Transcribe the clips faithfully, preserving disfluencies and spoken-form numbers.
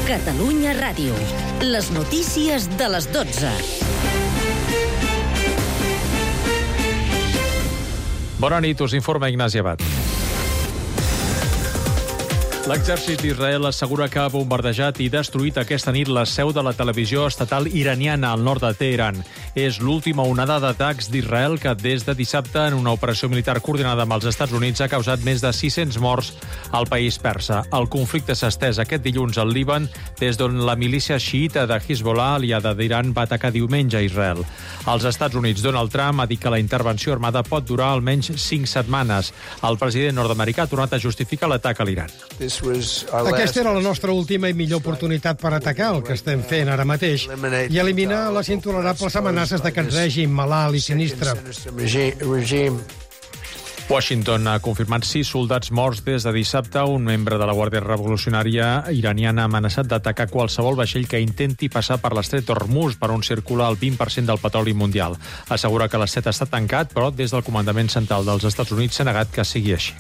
Catalunya Ràdio. Les notícies de les dotze. Bona nit, us informa Ignasi Abad. L'exèrcit d'Israel assegura que ha bombardejat i destruït aquesta nit la seu de la televisió estatal iraniana al nord de Teheran. És l'última onada d'atacs d'Israel que des de dissabte, en una operació militar coordinada amb els Estats Units, ha causat més de sis-cents morts al país persa. El conflicte s'ha estès aquest dilluns al Líban, des d'on la milícia xiïta de Hezbollah, aliada d'Iran, va atacar diumenge a Israel. Als Estats Units, Donald Trump ha dit que la intervenció armada pot durar almenys cinc setmanes. El president nord-americà ha tornat a justificar l'atac a l'Iran. Aquesta era la nostra última i millor oportunitat per atacar el que estem fent ara mateix i eliminar les intolerables amenaces d'aquest règim malalt i sinistre. Washington ha confirmat sis soldats morts des de dissabte. Un membre de la Guàrdia Revolucionària iraniana ha amenaçat d'atacar qualsevol vaixell que intenti passar per l'estret Hormuz, per on circula el vint per cent del petroli mundial. Assegura que l'estret està tancat, però des del comandament central dels Estats Units s'ha negat que sigui així.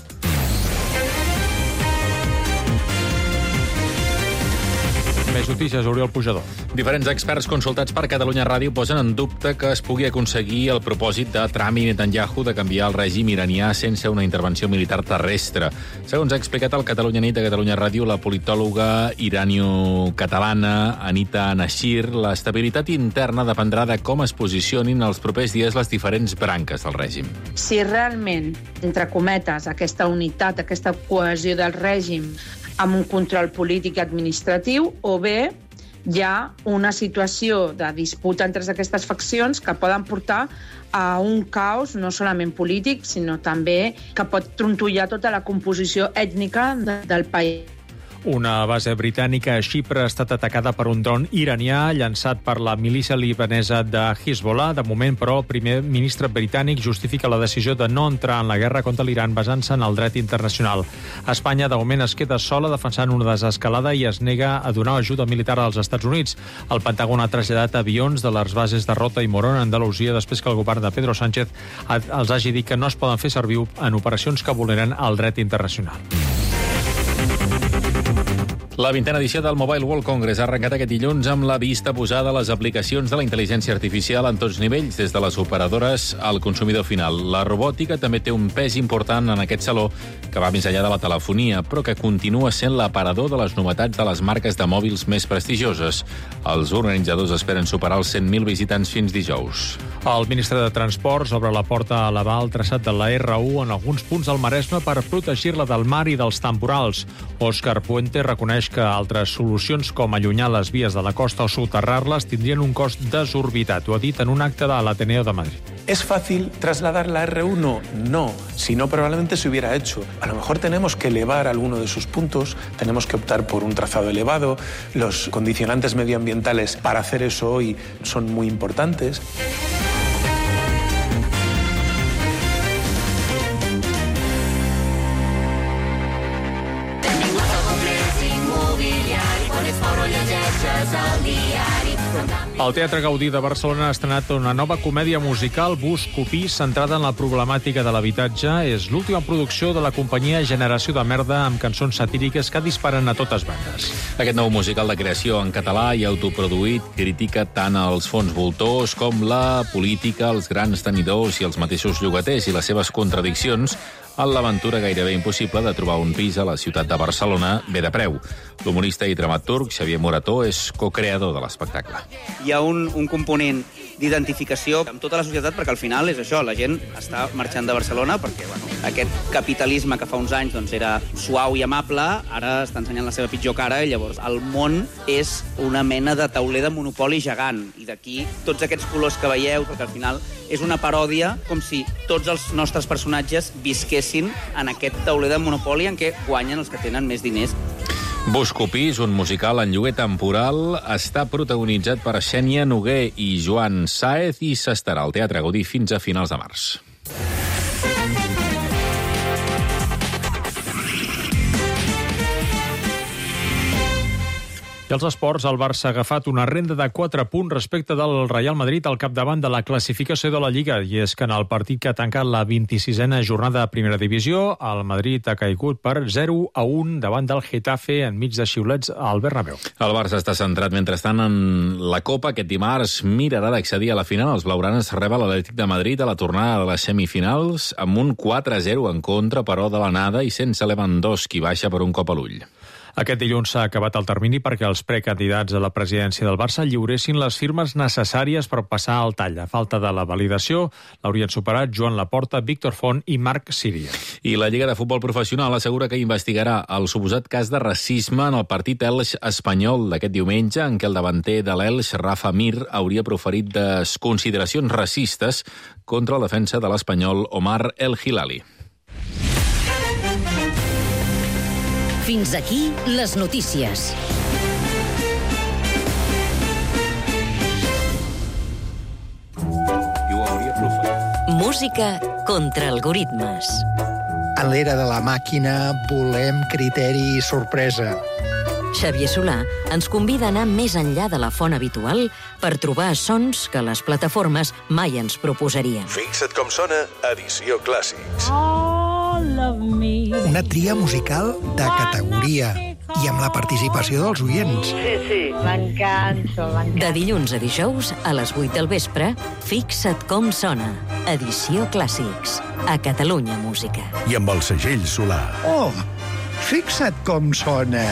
Més notícies, Oriol Pujador. Diferents experts consultats per Catalunya Ràdio posen en dubte que es pugui aconseguir el propòsit de Trump i Netanyahu de canviar el règim iranià sense una intervenció militar terrestre. Segons ha explicat el Catalunya Nit a Catalunya Ràdio, la politòloga iranio-catalana Anita Nashir, l'estabilitat interna dependrà de com es posicionin els propers dies les diferents branques del règim. Si realment, entre cometes, aquesta unitat, aquesta cohesió del règim amb un control polític i administratiu, o bé hi ha una situació de disputa entre aquestes faccions que poden portar a un caos no solament polític, sinó també que pot trontollar tota la composició ètnica de, del país. Una base britànica a Xipre ha estat atacada per un dron iranià llançat per la milícia libanesa de Hezbollah. De moment, però, el primer ministre britànic justifica la decisió de no entrar en la guerra contra l'Iran basant-se en el dret internacional. Espanya, de moment, es queda sola defensant una desescalada i es nega a donar ajuda militar als Estats Units. El Pentàgon ha traslladat avions de les bases de Rota i Morón a Andalusia després que el govern de Pedro Sánchez els hagi dit que no es poden fer servir en operacions que vulneren el dret internacional. La vintena edició del Mobile World Congress ha arrencat aquest dilluns amb la vista posada a les aplicacions de la intel·ligència artificial en tots nivells, des de les operadores al consumidor final. La robòtica també té un pes important en aquest saló, que va més enllà de la telefonia, però que continua sent l'aparador de les novetats de les marques de mòbils més prestigioses. Els organitzadors esperen superar els cent mil visitants fins dijous. El ministre de Transports obre la porta a elevar el traçat de la erre u en alguns punts del Maresme per protegir-la del mar i dels temporals. Òscar Puente reconeix que altres solucions, com allunyar les vies de la costa o soterrar-les, tindrien un cost desorbitat. Ho ha dit en un acte de l'Ateneo de Madrid. ¿Es fácil trasladar la erre uno? No, si no probablemente se hubiera hecho. A lo mejor tenemos que elevar alguno de sus puntos, tenemos que optar por un trazado elevado. Los condicionantes medioambientales para hacer eso hoy son muy importantes. El Teatre Gaudí de Barcelona ha estrenat una nova comèdia musical, Bus Copí, centrada en la problemàtica de l'habitatge. És l'última producció de la companyia Generació de Merda, amb cançons satíriques que disparen a totes bandes. Aquest nou musical de creació en català i autoproduït critica tant els fons voltors com la política, els grans tenidors i els mateixos llogaters i les seves contradiccions en l'aventura gairebé impossible de trobar un pis a la ciutat de Barcelona bé de preu. L'humorista i dramaturg Xavier Morató és cocreador de l'espectacle. Hi ha un, un component d'identificació amb tota la societat, perquè al final és això, la gent està marxant de Barcelona perquè bueno, aquest capitalisme que fa uns anys doncs, era suau i amable, ara està ensenyant la seva pitjor cara i llavors el món és una mena de tauler de monopoli gegant i d'aquí tots aquests colors que veieu, perquè al final és una paròdia com si tots els nostres personatges visquessin en aquest tauler de monopoli en què guanyen els que tenen més diners. Bus Copí és un musical en lloguer temporal, està protagonitzat per Xènia Noguer i Joan Sáez i s'estarà al Teatre Gaudí fins a finals de març. I als esports, el Barça ha agafat una renda de quatre punts respecte del Real Madrid al capdavant de la classificació de la Lliga. I és que en el partit que ha tancat la vint-i-sisena jornada de Primera Divisió, el Madrid ha caigut per zero a un davant del Getafe enmig de xiulets al Bernabéu. El Barça està centrat, mentrestant, en la Copa. Aquest dimarts mirarà d'accedir a la final. Els blaugranes reben l'Atlètic de Madrid a la tornada de les semifinals amb un quatre a zero en contra, però de l'anada i sense Lewandowski, baixa per un cop a l'ull. Aquest dilluns s'ha acabat el termini perquè els precandidats a la presidència del Barça lliuressin les firmes necessàries per passar al tall. A falta de la validació, l'haurien superat Joan Laporta, Víctor Font i Marc Síria. I la Lliga de Futbol Professional assegura que investigarà el suposat cas de racisme en el partit Elx-Espanyol d'aquest diumenge, en què el davanter de l'Elx, Rafa Mir, hauria proferit desconsideracions racistes contra el defensa de l'Espanyol, Omar El Hilali. Fins aquí les notícies. Música contra algoritmes. En l'era de la màquina volem criteri i sorpresa. Xavier Solà ens convida a anar més enllà de la font habitual per trobar sons que les plataformes mai ens proposarien. Fixa't com sona Edició Clàssics. Una tria musical de categoria i amb la participació dels oients. Sí, sí, m'encanta, m'encanta. De dilluns a dijous, a les vuit del vespre, Fixa't com sona. Edició Clàssics. A Catalunya Música. I amb el segell Solà. Oh, fixa't com sona.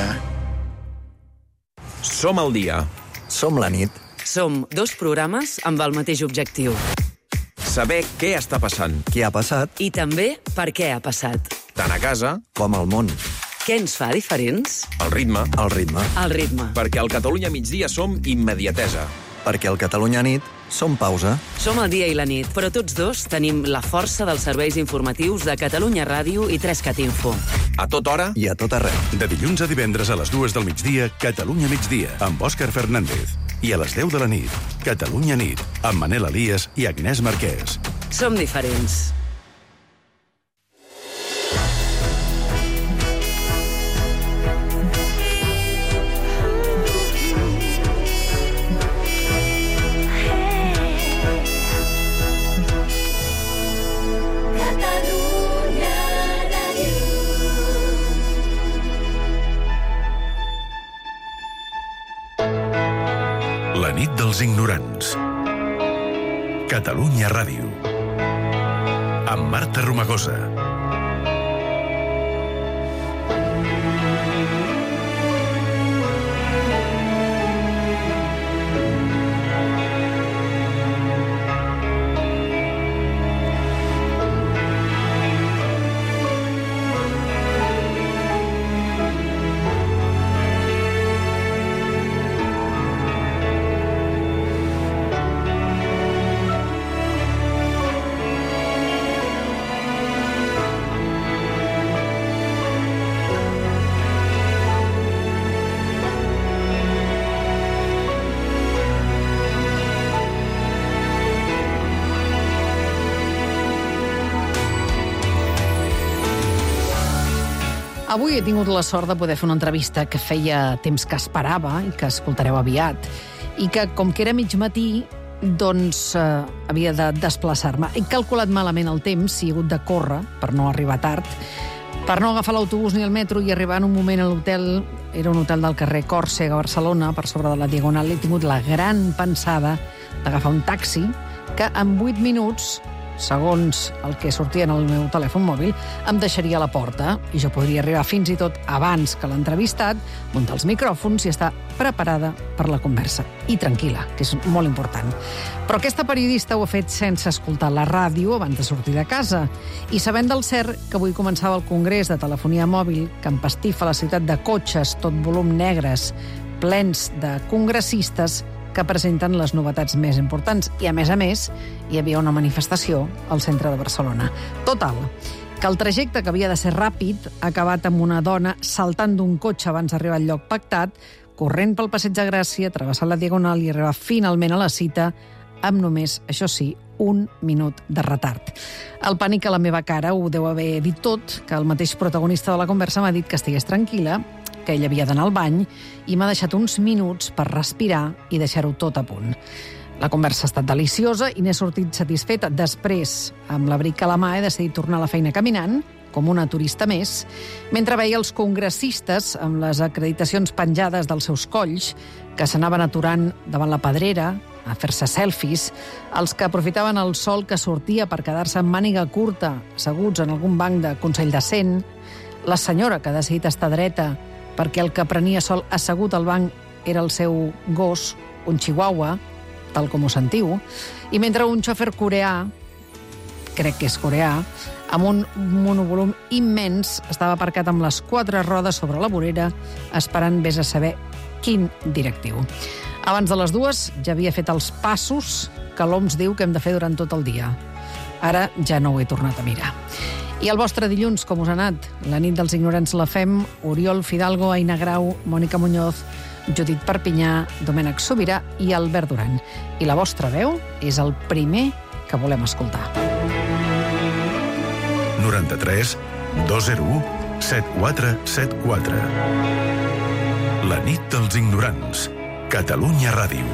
Som al dia. Som la nit. Som dos programes amb el mateix objectiu. Saber què està passant. Què ha passat? I també per què ha passat. Tant a casa com al món. Què ens fa diferents? El ritme. El ritme. El ritme. Perquè al Catalunya migdia som immediatesa. Perquè al Catalunya nit som pausa. Som el dia i la nit, però tots dos tenim la força dels serveis informatius de Catalunya Ràdio i tres cat Info. A tota hora i a tot arreu. De dilluns a divendres a les dues del migdia, Catalunya migdia, amb Òscar Fernández. I a les deu de la nit, Catalunya nit, amb Manel Elias i Agnès Marquès. Som diferents. La nit dels ignorants. Catalunya Ràdio. Amb Marta Romagosa. Avui he tingut la sort de poder fer una entrevista que feia temps que esperava i que escoltareu aviat, i que, com que era mig matí, doncs eh, havia de desplaçar-me. He calculat malament el temps, i he hagut de córrer per no arribar tard, per no agafar l'autobús ni el metro i arribar en un moment a l'hotel. Era un hotel del carrer Còrsega, a Barcelona, per sobre de la Diagonal. He tingut la gran pensada d'agafar un taxi que en vuit minuts, segons el que sortia en el meu telèfon mòbil, em deixaria a la porta i jo podria arribar fins i tot abans que l'entrevistat, muntar els micròfons i estar preparada per la conversa. I tranquil·la, que és molt important. Però aquesta periodista ho ha fet sense escoltar la ràdio abans de sortir de casa i sabent del cert que avui començava el Congrés de Telefonia Mòbil, que empastifa la ciutat de cotxes, tot volum negres, plens de congressistes que presenten les novetats més importants. I, a més a més, hi havia una manifestació al centre de Barcelona. Total, que el trajecte, que havia de ser ràpid, ha acabat amb una dona saltant d'un cotxe abans d'arribar al lloc pactat, corrent pel Passeig de Gràcia, travessant la Diagonal i arribar finalment a la cita amb només, això sí, un minut de retard. El pànic a la meva cara ho deu haver dit tot, que el mateix protagonista de la conversa m'ha dit que estigués tranquil·la, que ell havia d'anar al bany i m'ha deixat uns minuts per respirar i deixar-ho tot a punt. La conversa ha estat deliciosa i n'he sortit satisfeta. Després, amb l'abric a la mà, he decidit tornar a la feina caminant, com una turista més, mentre veia els congressistes amb les acreditacions penjades dels seus colls, que s'anaven aturant davant la pedrera a fer-se selfies, els que aprofitaven el sol que sortia per quedar-se en màniga curta, asseguts en algun banc de Consell de Cent, la senyora que ha decidit estar dreta perquè el que prenia sol assegut al banc era el seu gos, un chihuahua, tal com ho sentiu, i mentre un xòfer coreà, crec que és coreà, amb un monovolum immens, estava aparcat amb les quatre rodes sobre la vorera, esperant vés a saber quin directiu. Abans de les dues ja havia fet els passos que l'O M S diu que hem de fer durant tot el dia. Ara ja no ho he tornat a mirar. I el vostre dilluns, com us ha anat? La nit dels ignorants la fem Oriol Fidalgo, Aina Grau, Mònica Muñoz, Judit Perpinyà, Domènec Sobirà i Albert Duran. I la vostra veu és el primer que volem escoltar. noranta-tres dos zero u set quatre set quatre. La nit dels ignorants. Catalunya Ràdio.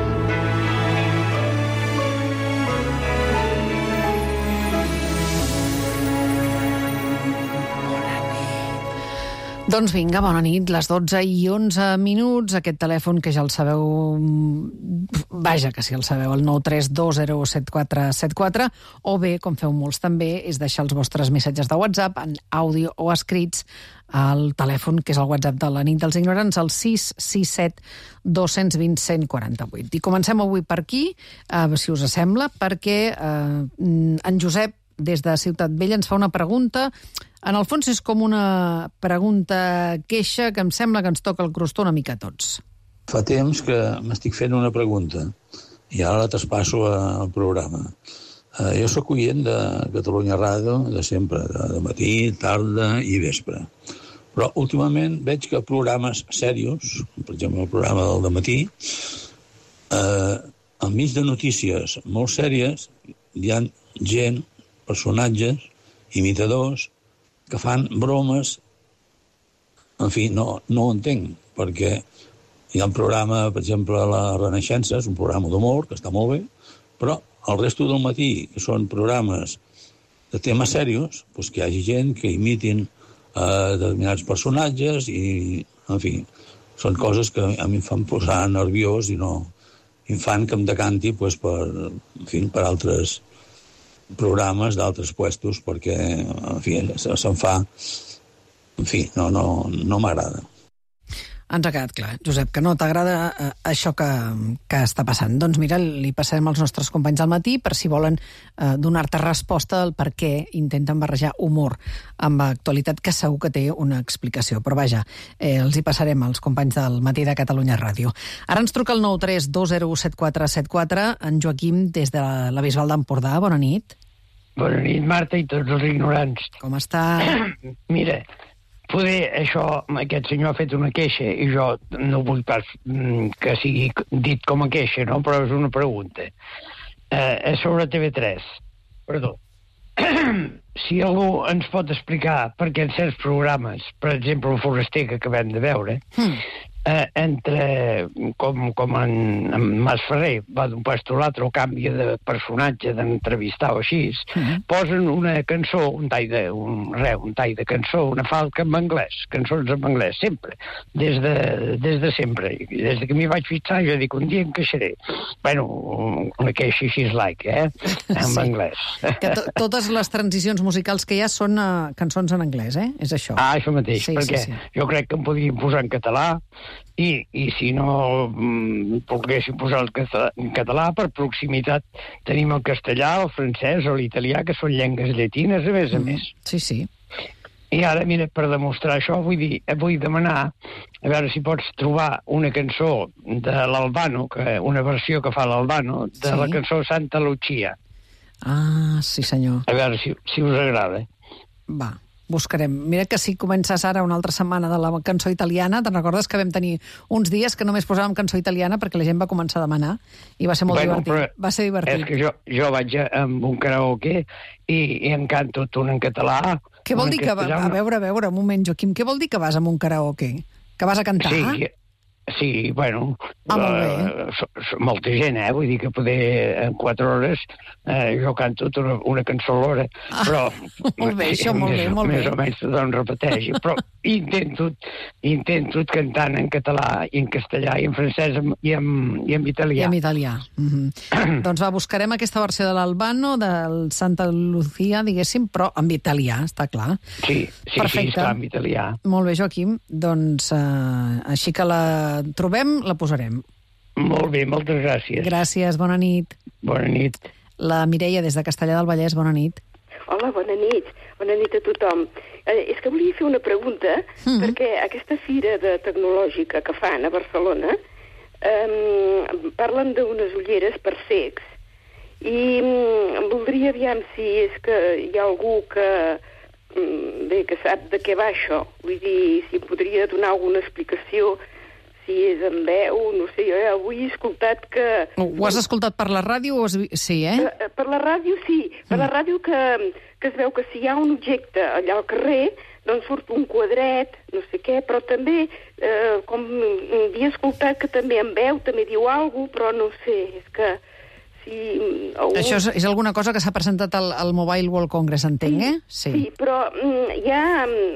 Doncs vinga, bona nit, les dotze i onze minuts, aquest telèfon que ja el sabeu, vaja, que si el sabeu, el nou tres dos zero set quatre set quatre, o bé, com feu molts també, és deixar els vostres missatges de WhatsApp en àudio o escrits al telèfon, que és el WhatsApp de la nit dels ignorants, el sis sis set dos dos zero un quatre vuit. I comencem avui per aquí, eh, si us sembla, perquè eh, en Josep, des de Ciutat Vella, ens fa una pregunta. En el fons és com una pregunta queixa que em sembla que ens toca el crostó una mica a tots. Fa temps que m'estic fent una pregunta i ara la traspasso al programa. Eh, jo sóc oient de Catalunya Ràdio de sempre, de, de matí, tarda i vespre. Però últimament veig que programes serios, per exemple el programa del dematí, eh, enmig de notícies molt sèries hi ha gent, personatges, imitadors, que fan bromes, en fi, no, no ho entenc, perquè hi ha un programa, per exemple, La Renaixença, és un programa d'humor, que està molt bé, però el resto del matí, que són programes de temes serios, doncs que hi hagi gent que imitin eh, determinats personatges i, en fi, són coses que a mi em fan posar nerviós i no em fan que em decanti doncs, per, en fi, per altres programes d'altres puestos, perquè, en fi, se'n fa... En fi, no, no, no m'agrada. Ens ha quedat clar, Josep, que no t'agrada eh, això que, que està passant. Doncs mira, li passarem als nostres companys al matí per si volen eh, donar-te resposta al per què intenten barrejar humor amb actualitat, que segur que té una explicació. Però vaja, eh, els hi passarem als companys del matí de Catalunya Ràdio. Ara ens truca el nou tres dos zero set quatre set quatre, en Joaquim, des de la Bisbal d'Empordà. Bona nit. Bona nit, Marta, i tots els ignorants. Com està? Mira, poder això, aquest senyor ha fet una queixa i jo no vull pas que sigui dit com a queixa, no? Però és una pregunta. Eh, és sobre T V tres. Perdó. Si algú ens pot explicar per què en certs programes, per exemple el Foraster que acabem de veure, mm. eh, entre, com, com en, en Mas Ferrer va d'un puesto a l'altre o canvia de personatge, d'entrevistar o així, mm. posen una cançó, un tall de, un, re, un tall de cançó, una falca en anglès, cançons en anglès, sempre, des de, des de sempre. I des de que m'hi vaig fixar, jo dic, un dia em queixaré. Bueno, una queixa així és like, eh? En sí. anglès. Que to totes les transicions musicals que hi ha són uh, cançons en anglès, eh? És això. Ah, això mateix, sí, perquè sí, sí. jo crec que em podrien posar en català i, i si no mm, poguessin posar el català, en català, per proximitat tenim el castellà, el francès o l'italià, que són llengües llatines, a més a mm. més. Sí, sí. I ara, mira, per demostrar això, vull dir, vull demanar, a veure si pots trobar una cançó de l'Albano, que, una versió que fa l'Albano, de sí. la cançó Santa Lucia. Ah, sí senyor. A veure si, si us agrada. Va, buscarem. Mira que si comences ara una altra setmana de la cançó italiana, te'n recordes que vam tenir uns dies que només posàvem cançó italiana perquè la gent va començar a demanar i va ser molt bueno, divertit. Va ser divertit. És que jo, jo vaig amb un karaoke i, i en canto un en català. Què vol dir que va, a veure, a veure, un moment, Joaquim, què vol dir que vas amb un karaoke? Que vas a cantar? Sí, sí, bueno, ah, molt bé. Uh, so, so, molta gent, eh? Vull dir que poder en quatre hores uh, jo canto una, una cançó a l'hora, ah, però... Molt bé, això, molt més, bé, molt més bé. o menys tothom repeteix, però intento, intento cantant en català i en castellà i en francès i en, i en italià. I en italià. Mm-hmm. Doncs va, buscarem aquesta versió de l'Albano, del Santa Lucia, diguéssim, però en italià, està clar. Sí, sí, perfecte. Sí, està en italià. Molt bé, Joaquim. Doncs uh, així que la trobem, la posarem. Molt bé, moltes gràcies. Gràcies, bona nit. Bona nit. La Mireia, des de Castellà del Vallès, bona nit. Hola, bona nit. Bona nit a tothom. Eh, és que volia fer una pregunta, mm. perquè aquesta fira de tecnològica que fan a Barcelona eh, parlen d'unes ulleres per cecs i mm, voldria aviam si és que hi ha algú que, mm, bé, que sap de què va això. Vull dir, si em podria donar alguna explicació, si és en veu, no sé, jo avui he escoltat que... Ho has escoltat per la ràdio o has... Sí, eh? Per, per la ràdio, sí. Per la ràdio que, que es veu que si hi ha un objecte allà al carrer, doncs surt un quadret, no sé què, però també, eh, com havia escoltat que també en veu, també diu alguna cosa, però no sé, és que... Si, algú... Això és, és alguna cosa que s'ha presentat al, al Mobile World Congress, entenc, eh? Sí, sí però mm, ja...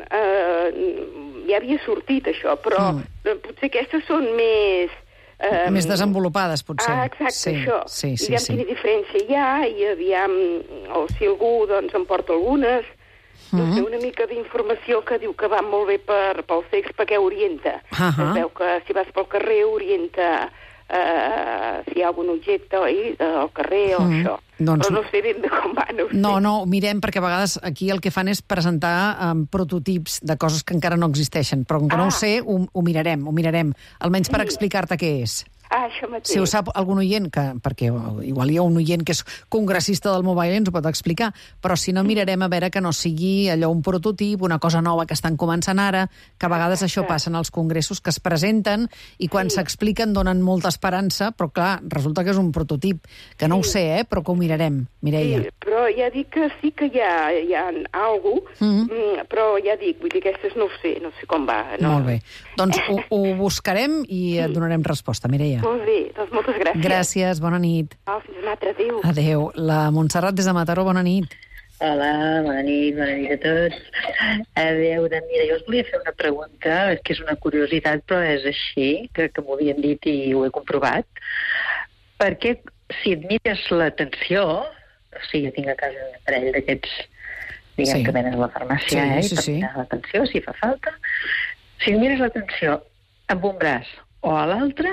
Eh, ja havia sortit això, però mm. potser aquestes són més... Eh, més desenvolupades, potser. Ah, exacte, sí, això. Sí, sí, aviam sí. quina diferència hi ha, i aviam, o si algú doncs, en porta algunes, mm. no sé, una mica d'informació que diu que va molt bé per, pels cecs perquè orienta. Uh -huh. Es veu que si vas pel carrer orienta eh, si hi ha algun objecte, oi, al carrer o mm. això. Doncs... Però no sé ben bé com va, no ho sé. No, no, mirem, perquè a vegades aquí el que fan és presentar um, prototips de coses que encara no existeixen, però com que ah. no ho sé, ho, ho mirarem, ho mirarem, almenys per explicar-te què és. Ah, això mateix. Si ho sap algun oient, que, perquè igual hi ha un oient que és congressista del Mobile i ens ho pot explicar, però si no mirarem a veure que no sigui allò un prototip, una cosa nova que estan començant ara, que a vegades això passa en els congressos, que es presenten i quan s'expliquen donen molta esperança, però clar, resulta que és un prototip, que no ho sé, eh, però que ho mirarem, Mireia. Sí, però ja dic que sí que hi ha, hi ha alguna cosa, mm. però ja dic, vull dir, aquestes no ho sé, no sé com va. No. Molt bé. Doncs ho, ho buscarem i et donarem resposta, Mireia. Molt bé, doncs moltes gràcies. Gràcies, bona nit. Oh, fins una altra, adéu. Adéu. La Montserrat des de Mataró, bona nit. Hola, bona nit, bona nit a tots. A veure, mira, jo us volia fer una pregunta, que és una curiositat, però és així, que, que m'ho havien dit i ho he comprovat. Perquè si et mires l'atenció, o sigui, jo tinc a casa un parell d'aquests, diguem, sí. que venen a la farmàcia, sí, eh, sí, per sí. mirar l'atenció, si fa falta. Si et mires l'atenció amb un braç o a l'altre,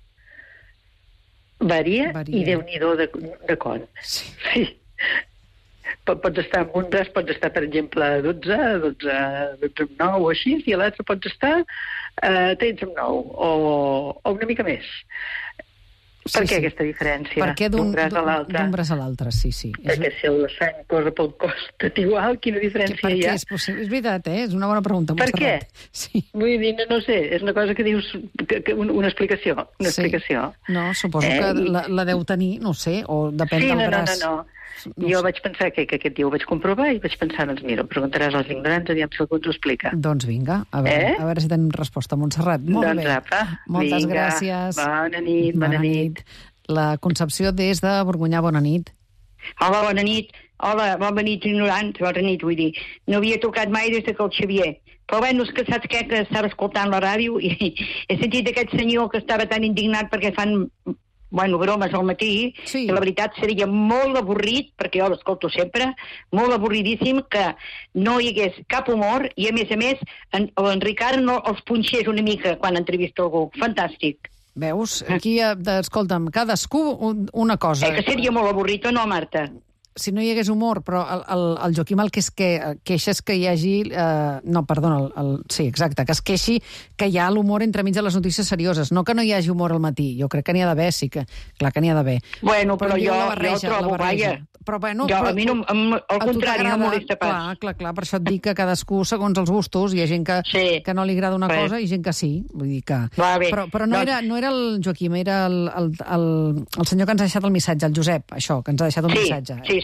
varia, varia. I Déu-n'hi-do de, de con. Sí. sí. Pots estar amb un braç, pots estar, per exemple, dotze, dotze, dotze amb nou o així, i a l'altre pots estar eh, tretze amb nou o, o una mica més. Sí, per què sí. aquesta diferència? Perquè d'un braç a l'altre? D'un braç a l'altre, sí, sí. Perquè és... si la sang corre pel cos tot igual, quina diferència per hi ha? És, possible? És veritat, eh? És una bona pregunta. Per què? Sí. Vull dir, no, no sé, és una cosa que dius, que, que una explicació. Una sí. explicació. No, suposo eh? que la, la deu tenir, no sé, o depèn sí, del no, braç. Sí, no, no, no. No jo sé. Vaig pensar que, que aquest dia ho vaig comprovar i vaig pensar, doncs mira, preguntaràs als ignorants, aviam si algú ens ho explica. Doncs vinga, a veure, eh? a veure si tenim resposta, Montserrat. Molt doncs bé. Apa, moltes vinga. gràcies. Bona nit, bona, bona nit. nit. La Concepció des de Borgunyà, bona nit. Hola, bona nit. Hola, bona nit, ignorants, bona nit, vull dir. No havia tocat mai des que el Xavier. Però bé, no és que saps què, que estava escoltant la ràdio i he sentit aquest senyor que estava tan indignat perquè fan, bueno, bromes al matí, sí. que la veritat seria molt avorrit, perquè jo l'escolto sempre, molt avorridíssim que no hi hagués cap humor i, a més a més, en, en Ricard no els punxés una mica quan entrevista algú. Fantàstic. Veus? Aquí, escolta'm, cadascú una cosa. Eh, que seria molt avorrit, o no, Marta? Si no hi hagués humor, però el, el, el Joaquim el que és que queixa és que hi hagi... Eh, no, perdona, el, el, sí, exacte, que es queixi que hi ha l'humor entremig de les notícies serioses. No que no hi hagi humor al matí, jo crec que n'hi ha d'haver, sí que... Clar que n'hi ha d'haver. Bueno, però, però jo, barreja, jo trobo, vaja... Però, bueno, jo, però, a mi no, al contrari, no molesta pas. Clar, clar, clar, per això et dic que cadascú segons els gustos, hi ha gent que, sí. que no li agrada una Res. cosa i gent que sí, vull dir que... Va bé. Però, però no, doncs... era, no era el Joaquim, era el, el, el, el senyor que ens ha deixat el missatge, el Josep, això, que ens ha deixat un sí, missatge. Sí,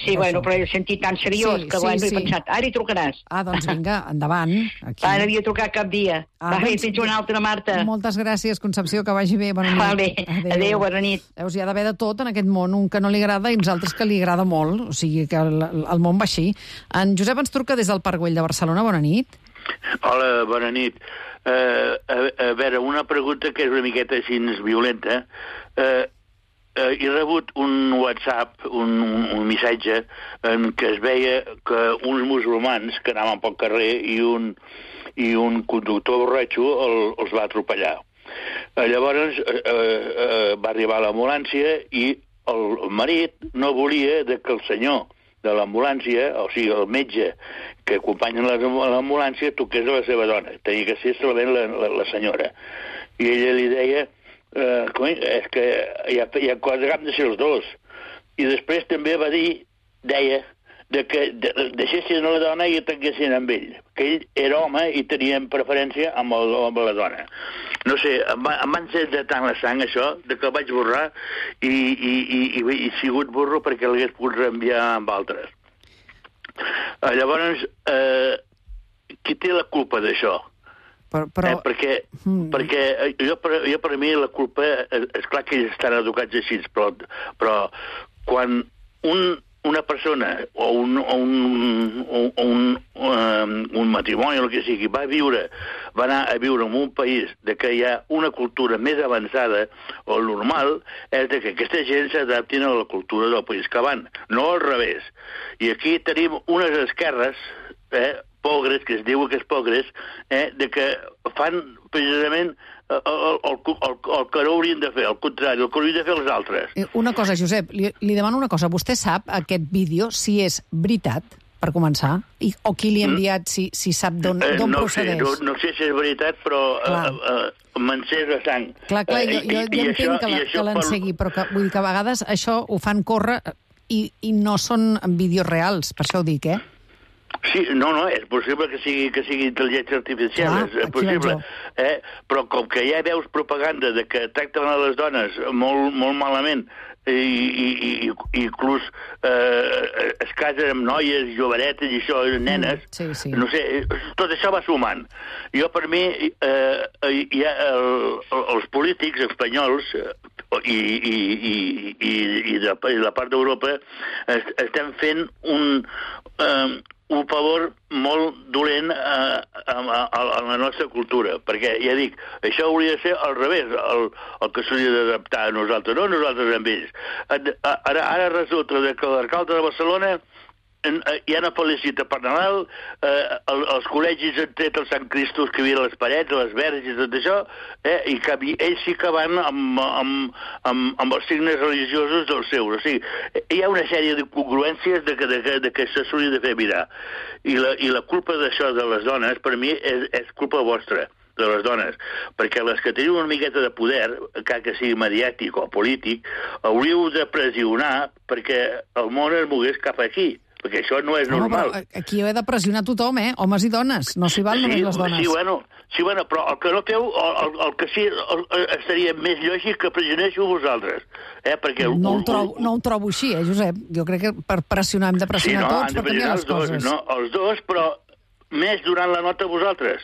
sí, bueno, però he sentit tan seriós que bueno, he pensat, ara hi trucaràs. Ah, doncs vinga, endavant. Va, no havia trucat cap dia. Va, fins una altra, Marta. Moltes gràcies, Concepció, que vagi bé. Bona nit. Vale. Adéu, bona nit. Veus, hi ha d'haver de tot en aquest món, un que no li agrada i uns altres que li agrada molt, o sigui que el, el món va així. En Josep ens truca des del Parc Güell de Barcelona, bona nit. Hola, bona nit. Uh, a, a veure, una pregunta que és una miqueta així violenta. Uh, uh, he rebut un WhatsApp, un, un, un missatge, en què es veia que uns musulmans que anaven pel carrer i un, i un conductor borratxo el, els va atropellar. Uh, llavors uh, uh, va arribar l'ambulància i el marit no volia de que el senyor de l'ambulància, o sigui, el metge que acompanya l'ambulància, toqués a la seva dona. Tenia que ser solament la, la, la senyora. I ella li deia, eh, coi, és que hi ha, hi ha coses que han de ser els dos. I després també va dir, deia, de que de, deixessin a la dona i tanquessin amb ell. Que ell era home i tenien preferència amb, el, amb la dona. No sé, em va, em va encendre tant la sang, això, de que el vaig borrar i, i, i, i, i he sigut burro perquè l'hagués pogut reenviar amb altres. Uh, llavors, uh, qui té la culpa d'això? Però, però... Eh, perquè mm. perquè jo, per, jo per mi la culpa, és, és clar que ells estan educats així, però, però quan un... una persona o un, o un, o un, um, un matrimoni o el que sigui va viure, va anar a viure en un país de que hi ha una cultura més avançada, o el normal és de que aquesta gent s'adaptin a la cultura del país que van, no al revés. I aquí tenim unes esquerres, eh, pogres, que es diu que és pogres, eh, de que fan precisament el, el, el, el, el que no haurien de fer, al contrari, el que haurien de fer els altres. Una cosa, Josep, li, li demano una cosa. Vostè sap aquest vídeo si és veritat, per començar? I, o qui li ha enviat, si, si sap d'on eh, no procedeix? Sé, no, no sé si és veritat, però uh, uh, m'encés la sang. Clar, clar, jo, jo, jo entenc això, que, la, que l'ensegui, però que, vull dir que a vegades això ho fan córrer i, i no són vídeos reals, per això ho dic, eh? Sí, no, no, és possible que sigui, que sigui intel·ligència artificial, ah, és possible, eh? Però com que ja veus propaganda de que tracten a les dones molt, molt malament i, i, i, i inclús eh, es casen amb noies, jovenetes i això, nenes, sí, sí. No sé, tot això va sumant. Jo, per mi, eh, hi ha el, els polítics espanyols i, i, i, i, i de, de la part d'Europa est, estem fent un... Eh, un favor molt dolent a, a, a, a la nostra cultura, perquè, ja dic, això hauria de ser al revés, el, el que s'hauria d'adaptar a nosaltres, no nosaltres amb ells. Ara, ara resulta que l'alcalde de Barcelona hi ha una felicita per Nadal, eh, els col·legis han tret el Sant Cristos que hi havia a les parets, les verges i tot això, eh, i que ells sí que van amb, amb, amb, amb els signes religiosos dels seus. O sigui, hi ha una sèrie de congruències de que, de que, de que això s'hauria de fer mirar. I la, i la culpa d'això de les dones, per mi, és, és culpa vostra, de les dones, perquè les que teniu una miqueta de poder, que que sigui mediàtic o polític, hauríeu de pressionar perquè el món es mogués cap aquí. Perquè això no és no, normal. Però aquí heu de pressionar tothom, eh? Homes i dones. No s'hi val sí, només les dones. Sí, bueno, sí, bueno, però el que no feu, el, el, el que sí el, el, seria més lògic que pressionéssiu vosaltres. Eh? Perquè el, no, ho trobo, no ho trobo així, eh, Josep? Jo crec que per pressionar hem de pressionar sí, no, tots per canviar les dos, coses. No, els dos, però més durant la nota vosaltres.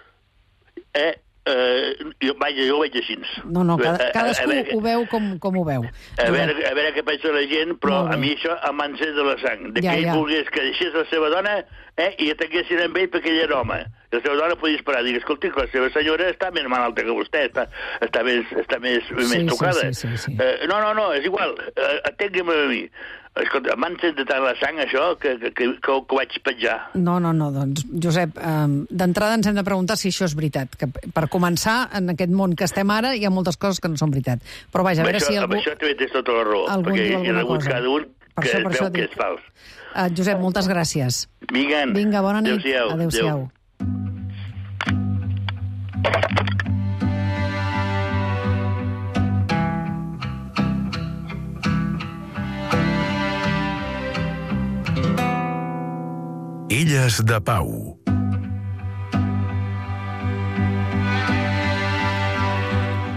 Eh? Uh, jo, vaja, jo ho veig així. No, no, cada, cadascú a, a veure, ho veu com, com ho veu. A veure, a veure què pensa la gent, però a mi això em va encendre de la sang. De ja, que ell ja. volgués que deixés la seva dona eh, i atenguessin amb ell perquè ell era home. I la seva dona podia esperar. Dic, escolti, que la seva senyora està més malalta que vostè, està, està més, està més, sí, més tocada. Sí, sí, sí, sí. Uh, no, no, no, és igual. Uh, atengui'm a mi. Escolta, m'ha encendre tant la sang, això, que, que, que, que ho vaig penjar. No, no, no, doncs, Josep, eh, d'entrada ens hem de preguntar si això és veritat. Que per començar, en aquest món que estem ara, hi ha moltes coses que no són veritat. Però vaja, a veure això, si algú... Amb això també tens tota la raó, algú perquè hi ha hagut cada un per que això, veu això que dic. és fals. Uh, Josep, moltes gràcies. Vinga, Vinga, bona nit. Adéu-siau. Adéu-siau. Illes de Pau.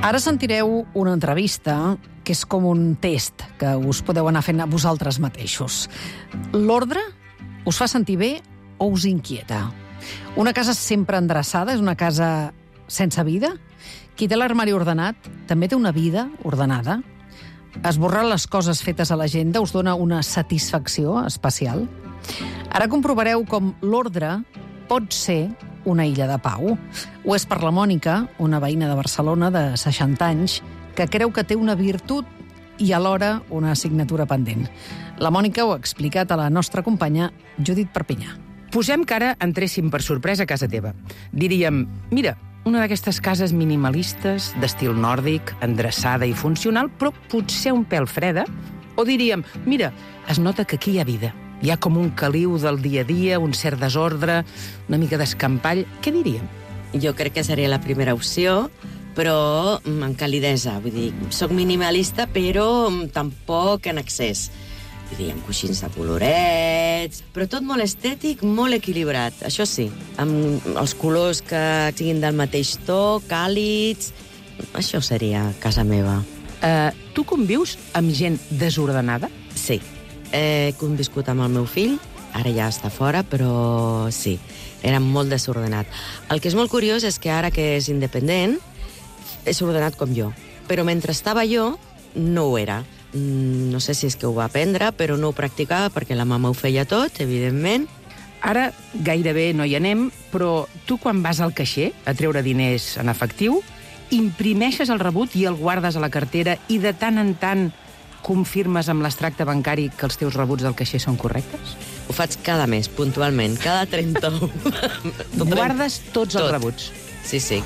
Ara sentireu una entrevista que és com un test que us podeu anar fent a vosaltres mateixos. L'ordre us fa sentir bé o us inquieta? Una casa sempre endreçada és una casa sense vida? Qui té l'armari ordenat també té una vida ordenada? Esborrar les coses fetes a l'agenda us dona una satisfacció especial? Ara comprovareu com l'ordre pot ser una illa de pau. Ho és per la Mònica, una veïna de Barcelona de seixanta anys, que creu que té una virtut i alhora una assignatura pendent. La Mònica ho ha explicat a la nostra companya Judit Perpinyà. Posem que ara entréssim per sorpresa a casa teva. Diríem, mira, una d'aquestes cases minimalistes, d'estil nòrdic, endreçada i funcional, però potser un pèl freda. O diríem, mira, es nota que aquí hi ha vida. Hi ha com un caliu del dia a dia, un cert desordre, una mica d'escampall. Què diríem? Jo crec que seria la primera opció, però amb calidesa. Vull dir, soc minimalista, però tampoc en excés. Diríem coixins de colorets, però tot molt estètic, molt equilibrat, això sí, amb els colors que siguin del mateix to, càlids. Això seria casa meva. Uh, tu convius amb gent desordenada? Sí. He conviscut amb el meu fill, ara ja està fora, però sí, era molt desordenat. El que és molt curiós és que ara que és independent, és ordenat com jo. Però mentre estava jo, no ho era. No sé si és que ho va aprendre, però no ho practicava perquè la mama ho feia tot, evidentment. Ara gairebé no hi anem, però tu quan vas al caixer a treure diners en efectiu, imprimeixes el rebut i el guardes a la cartera i de tant en tant confirmes amb l'extracte bancari que els teus rebuts del caixer són correctes? Ho faig cada mes, puntualment, cada trenta-u. Guardes tots els Tot. rebuts? Sí, sí.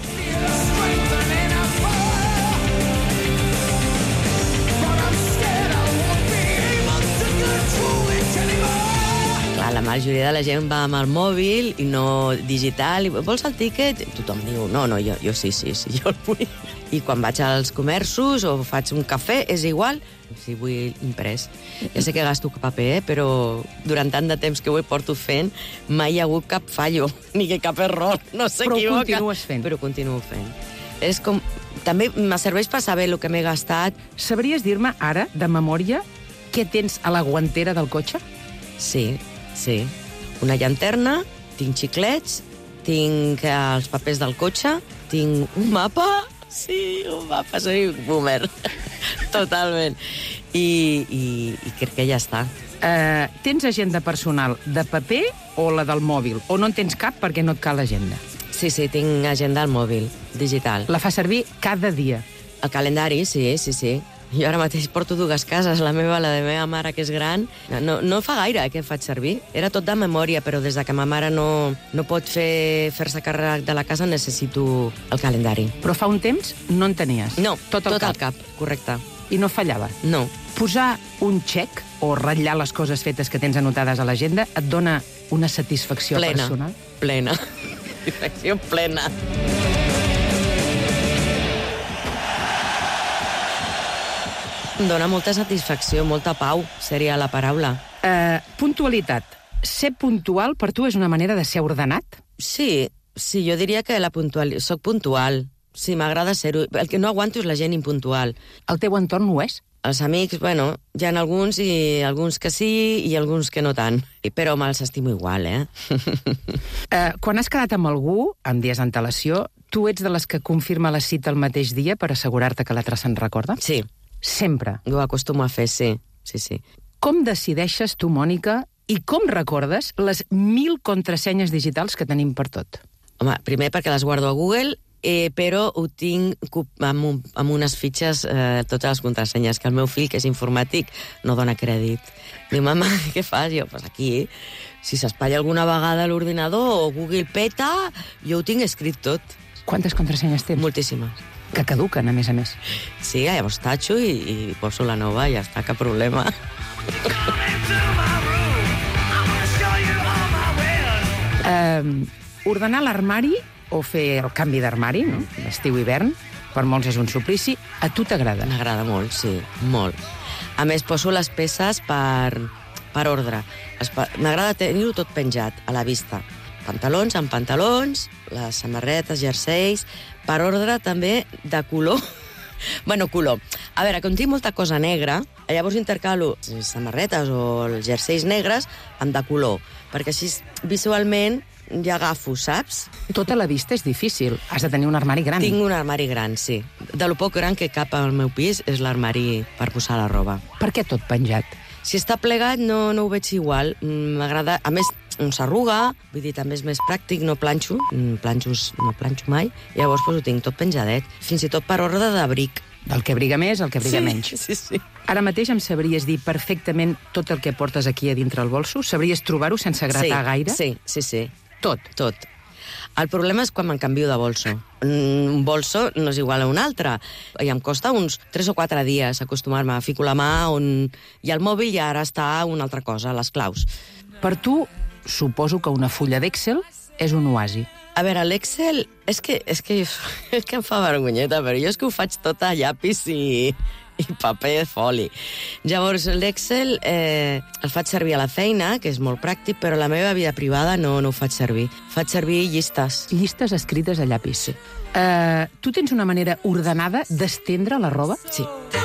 Clar, la majoria de la gent va amb el mòbil i no digital. I, vols el tíquet? Tothom diu, no, no, jo, jo sí, sí, sí, jo el vull. I quan vaig als comerços o faig un cafè, és igual, si vull imprès. Ja sé que gasto paper, eh? Però durant tant de temps que ho he porto fent, mai hi ha hagut cap fallo, ni que cap error, no s'equivoca. Però ho continues fent. Però continuo fent. És com... També me serveix per saber el que m'he gastat. Sabries dir-me ara, de memòria, què tens a la guantera del cotxe? Sí, sí. Una llanterna, tinc xiclets, tinc els papers del cotxe, tinc un mapa... Sí, un mapa, soy boomer. Totalment. I, i, i crec que ja està. Uh, tens agenda personal de paper o la del mòbil? O no en tens cap perquè no et cal agenda? Sí, sí, tinc agenda al mòbil, digital. La fa servir cada dia? El calendari, sí, sí, sí. Jo ara mateix porto dues cases, la meva, la de meva mare, que és gran. No, no fa gaire que faig servir. Era tot de memòria, però des que ma mare no, no pot fer, fer-se càrrec de la casa, necessito el calendari. Però fa un temps no en tenies? No, tot el tot cap. el cap, correcte. I no fallava? No. Posar un xec o ratllar les coses fetes que tens anotades a l'agenda et dona una satisfacció plena, personal? Plena, satisfacció plena. Em dona molta satisfacció, molta pau, seria la paraula. Uh, puntualitat. Ser puntual per tu és una manera de ser ordenat? Sí, sí, jo diria que la puntual... soc puntual. Sí, m'agrada ser-ho. El que no aguanto és la gent impuntual. El teu entorn ho és? Els amics, bueno, hi ha alguns i alguns que sí i alguns que no tant. Però me'ls estimo igual, eh? uh, quan has quedat amb algú, amb dies antelació, tu ets de les que confirma la cita el mateix dia per assegurar-te que l'altre se'n recorda? Sí. Sempre? Ho acostumo a fer, sí. Sí, sí. Com decideixes tu, Mònica, i com recordes les mil contrasenyes digitals que tenim per tot? Home, primer perquè les guardo a Google, eh, però ho tinc amb, un, amb unes fitxes, eh, totes les contrasenyes, que el meu fill, que és informàtic, no dona crèdit. Diu, mama, què fas? Jo, pues aquí, si s'espatlla alguna vegada a l'ordinador o Google peta, jo ho tinc escrit tot. Quantes contrasenyes tens? Moltíssimes. Que caduquen, a més a més. Sí, llavors tatxo i, i poso la nova i ja està, cap problema. Uh, ordenar l'armari o fer el canvi d'armari, no? Estiu-hivern, per molts és un suplici. A tu t'agrada? M'agrada molt, sí, molt. A més, poso les peces per, per ordre. M'agrada tenir-ho tot penjat, a la vista. Pantalons amb pantalons, les samarretes, jerseis, per ordre també de color Bueno, color. A veure, com tinc molta cosa negra, llavors intercalo les samarretes o els jerseis negres amb de color, perquè així visualment ja agafo, saps? Tota la vista és difícil. Has de tenir un armari gran. Tinc un armari gran, sí. De lo poc gran que cap al meu pis és l'armari per posar la roba. Per què tot penjat? Si està plegat no, no ho veig igual. M'agrada... A més, no s'arruga, vull dir, també és més pràctic, no planxo, planxos, no planxo mai, llavors pues, ho tinc tot penjadet, fins i tot per ordre d'abric. Del que briga més, el que briga sí, menys. Sí, sí. Ara mateix em sabries dir perfectament tot el que portes aquí a dintre el bolso? Sabries trobar-ho sense gratar sí, gaire? Sí, sí, sí. Tot? Tot. El problema és quan me'n canvio de bolso. Un bolso no és igual a un altre. I em costa uns tres o quatre dies acostumar-me. Fico la mà on hi ha el mòbil i ara està una altra cosa, les claus. Per tu, suposo que una fulla d'Excel és un oasi. A veure, l'Excel és que, és, que, és que em fa vergonyeta, però jo és que ho faig tot a llapis i, i paper de foli. Llavors, l'Excel eh, el faig servir a la feina, que és molt pràctic, però a la meva vida privada no, no ho faig servir. Faig servir llistes. Llistes escrites a llapis. Sí. Uh, tu tens una manera ordenada d'estendre la roba? Sí.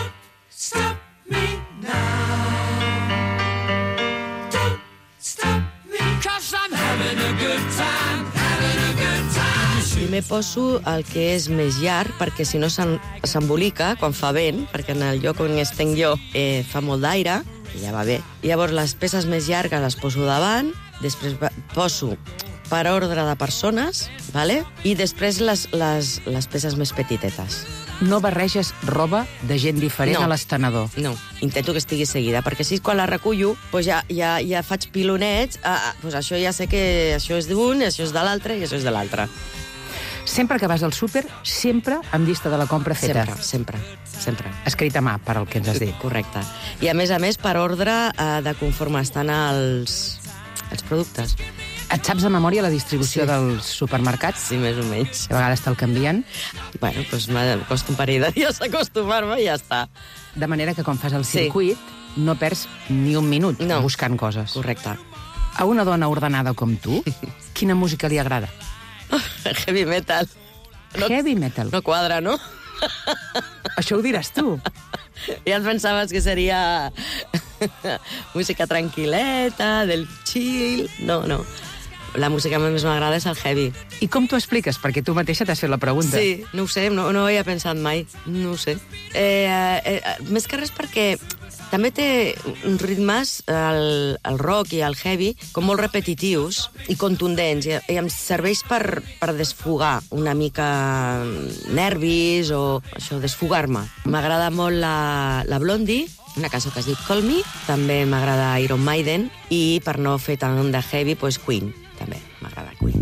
Primer poso el que és més llarg, perquè si no s'embolica quan fa vent, perquè en el lloc on estenc jo eh, fa molt d'aire, i ja va bé. I llavors les peces més llargues les poso davant, després poso per ordre de persones, vale? I després les, les, les peces més petitetes. No barreges roba de gent diferent no. a l'estenedor. No, intento que estigui seguida, perquè si quan la recullo pues ja, ja, ja faig pilonets, ah, pues això ja sé que això és d'un, això és de l'altre i això és de l'altre. Sempre que vas al súper, sempre amb llista de la compra feta. Sempre, sempre, sempre. Escrit a mà, per al que ens has dit. Correcte. I a més a més, per ordre eh, de conforme estan els, els productes. Et saps de memòria la distribució sí. dels supermercats? Sí, més o menys. A vegades te'l canvien. Bueno, doncs m'acosta un parell de dies acostumar-me i ja està. De manera que quan fas el circuit sí. no perds ni un minut no. buscant coses. Correcte. A una dona ordenada com tu, quina música li agrada? Heavy metal. No, heavy metal. No quadra, no? Això ho diràs tu. Ja et pensaves que seria música tranquil·leta, del chill... No, no. La música que més m'agrada és el heavy. I com t'ho expliques? Perquè tu mateixa t'has fet la pregunta. Sí, no ho sé, no, no ho havia pensat mai. No ho sé. Eh, eh, més que res perquè també té uns ritmes, el, el rock i el heavy, com molt repetitius i contundents, i, i em serveix per, per desfogar una mica nervis o això, desfogar-me. M'agrada molt la, la Blondie, una cançó que es diu Call Me, també m'agrada Iron Maiden, i per no fer tant de heavy, doncs Queen, també m'agrada Queen.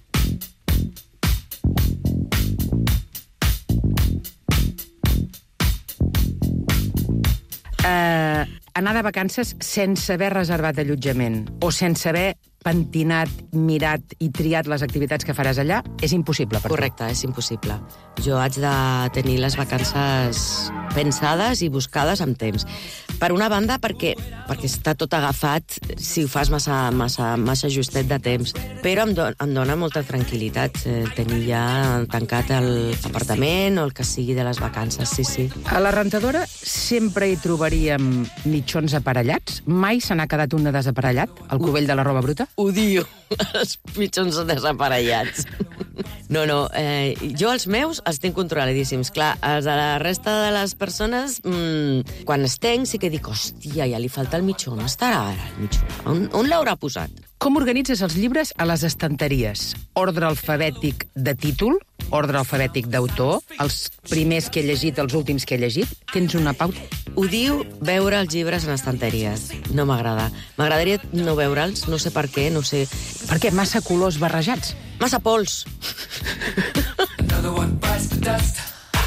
Uh, anar de vacances sense haver reservat allotjament o sense haver pentinat, mirat i triat les activitats que faràs allà, és impossible per Correcte, tu. És impossible. Jo haig de tenir les vacances pensades i buscades amb temps. Per una banda, perquè, perquè està tot agafat si ho fas massa, massa, massa justet de temps. Però em, do, em dona molta tranquil·litat eh, tenir ja tancat l'apartament o el que sigui de les vacances, sí, sí. A la rentadora sempre hi trobaríem mitjons aparellats? Mai se n'ha quedat un de desaparellat, al cubell de la roba bruta? Odio els mitjons desaparellats. No, no, eh, jo els meus els tinc controladíssims. Clar, els de la resta de les persones, mmm, quan els tenc sí que dic, hòstia, ja li falta el mitjó, on estarà ara el mitjó? On, on l'haurà posat? Com organitzes els llibres a les estanteries? Ordre alfabètic de títol? Ordre alfabètic d'autor? Els primers que he llegit, els últims que he llegit? Tens una pauta? Odio veure els llibres en estanteries. No m'agrada. M'agradaria no veure'ls, no sé per què, no sé... Per què? Massa colors barrejats? Massa pols. Another one bites the dust.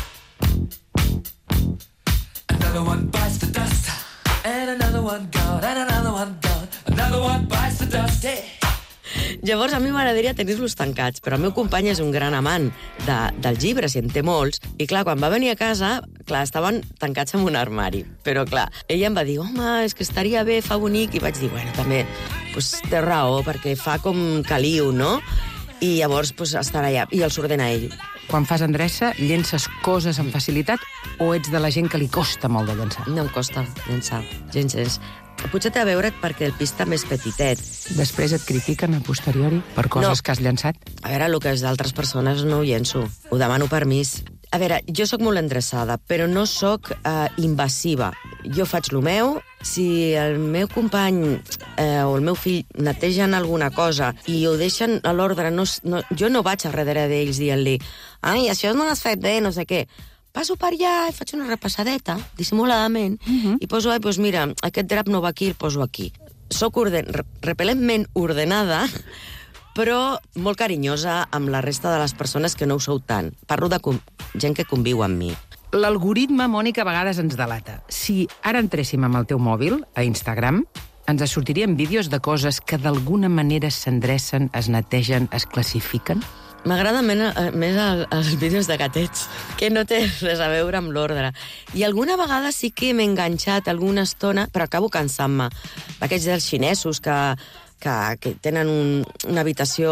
Another one bites the dust. And another one gone, and another one gone. Another one bites the dust, hey. Llavors, a mi m'agradaria tenir-los tancats, però el meu company és un gran amant de, dels llibres, i en té molts, i clar, quan va venir a casa, clar, estaven tancats en un armari. Però clar, ella em va dir, home, és que estaria bé, fa bonic, i vaig dir, bueno, també, pues, té raó, perquè fa com caliu, no? i llavors pues, estan allà, i els ordena ell. Quan fas endreça, llences coses amb facilitat o ets de la gent que li costa molt de llençar? No em costa llençar, gens, gens. Potser té a veure perquè el pis també és petitet. Després et critiquen a posteriori per coses No. que has llençat? A veure, el que és d'altres persones no ho llenço. Ho demano permís. A veure, jo sóc molt endreçada, però no sóc eh, invasiva. Jo faig el meu. Si el meu company eh, o el meu fill netegen alguna cosa i ho deixen a l'ordre, no, no, jo no vaig a darrere d'ells dient-li ai, això no l'has fet bé, no sé què. Passo per allà i faig una repassadeta, dissimuladament, uh-huh. i poso, ai, doncs mira, aquest drap no va aquí, el poso aquí. Soc orden, repel·lentment ordenada, però molt carinyosa amb la resta de les persones que no ho sou tant. Parlo de gent que conviu amb mi. L'algoritme, Mònica, a vegades ens delata. Si ara entréssim amb el teu mòbil a Instagram, ens sortirien vídeos de coses que d'alguna manera s'endrecen, es netegen, es classifiquen? M'agrada més els vídeos de gatets, que no té res a veure amb l'ordre. I alguna vegada sí que m'he enganxat alguna estona, però acabo cansant-me. Aquests dels xinesos que, que, que tenen un, una habitació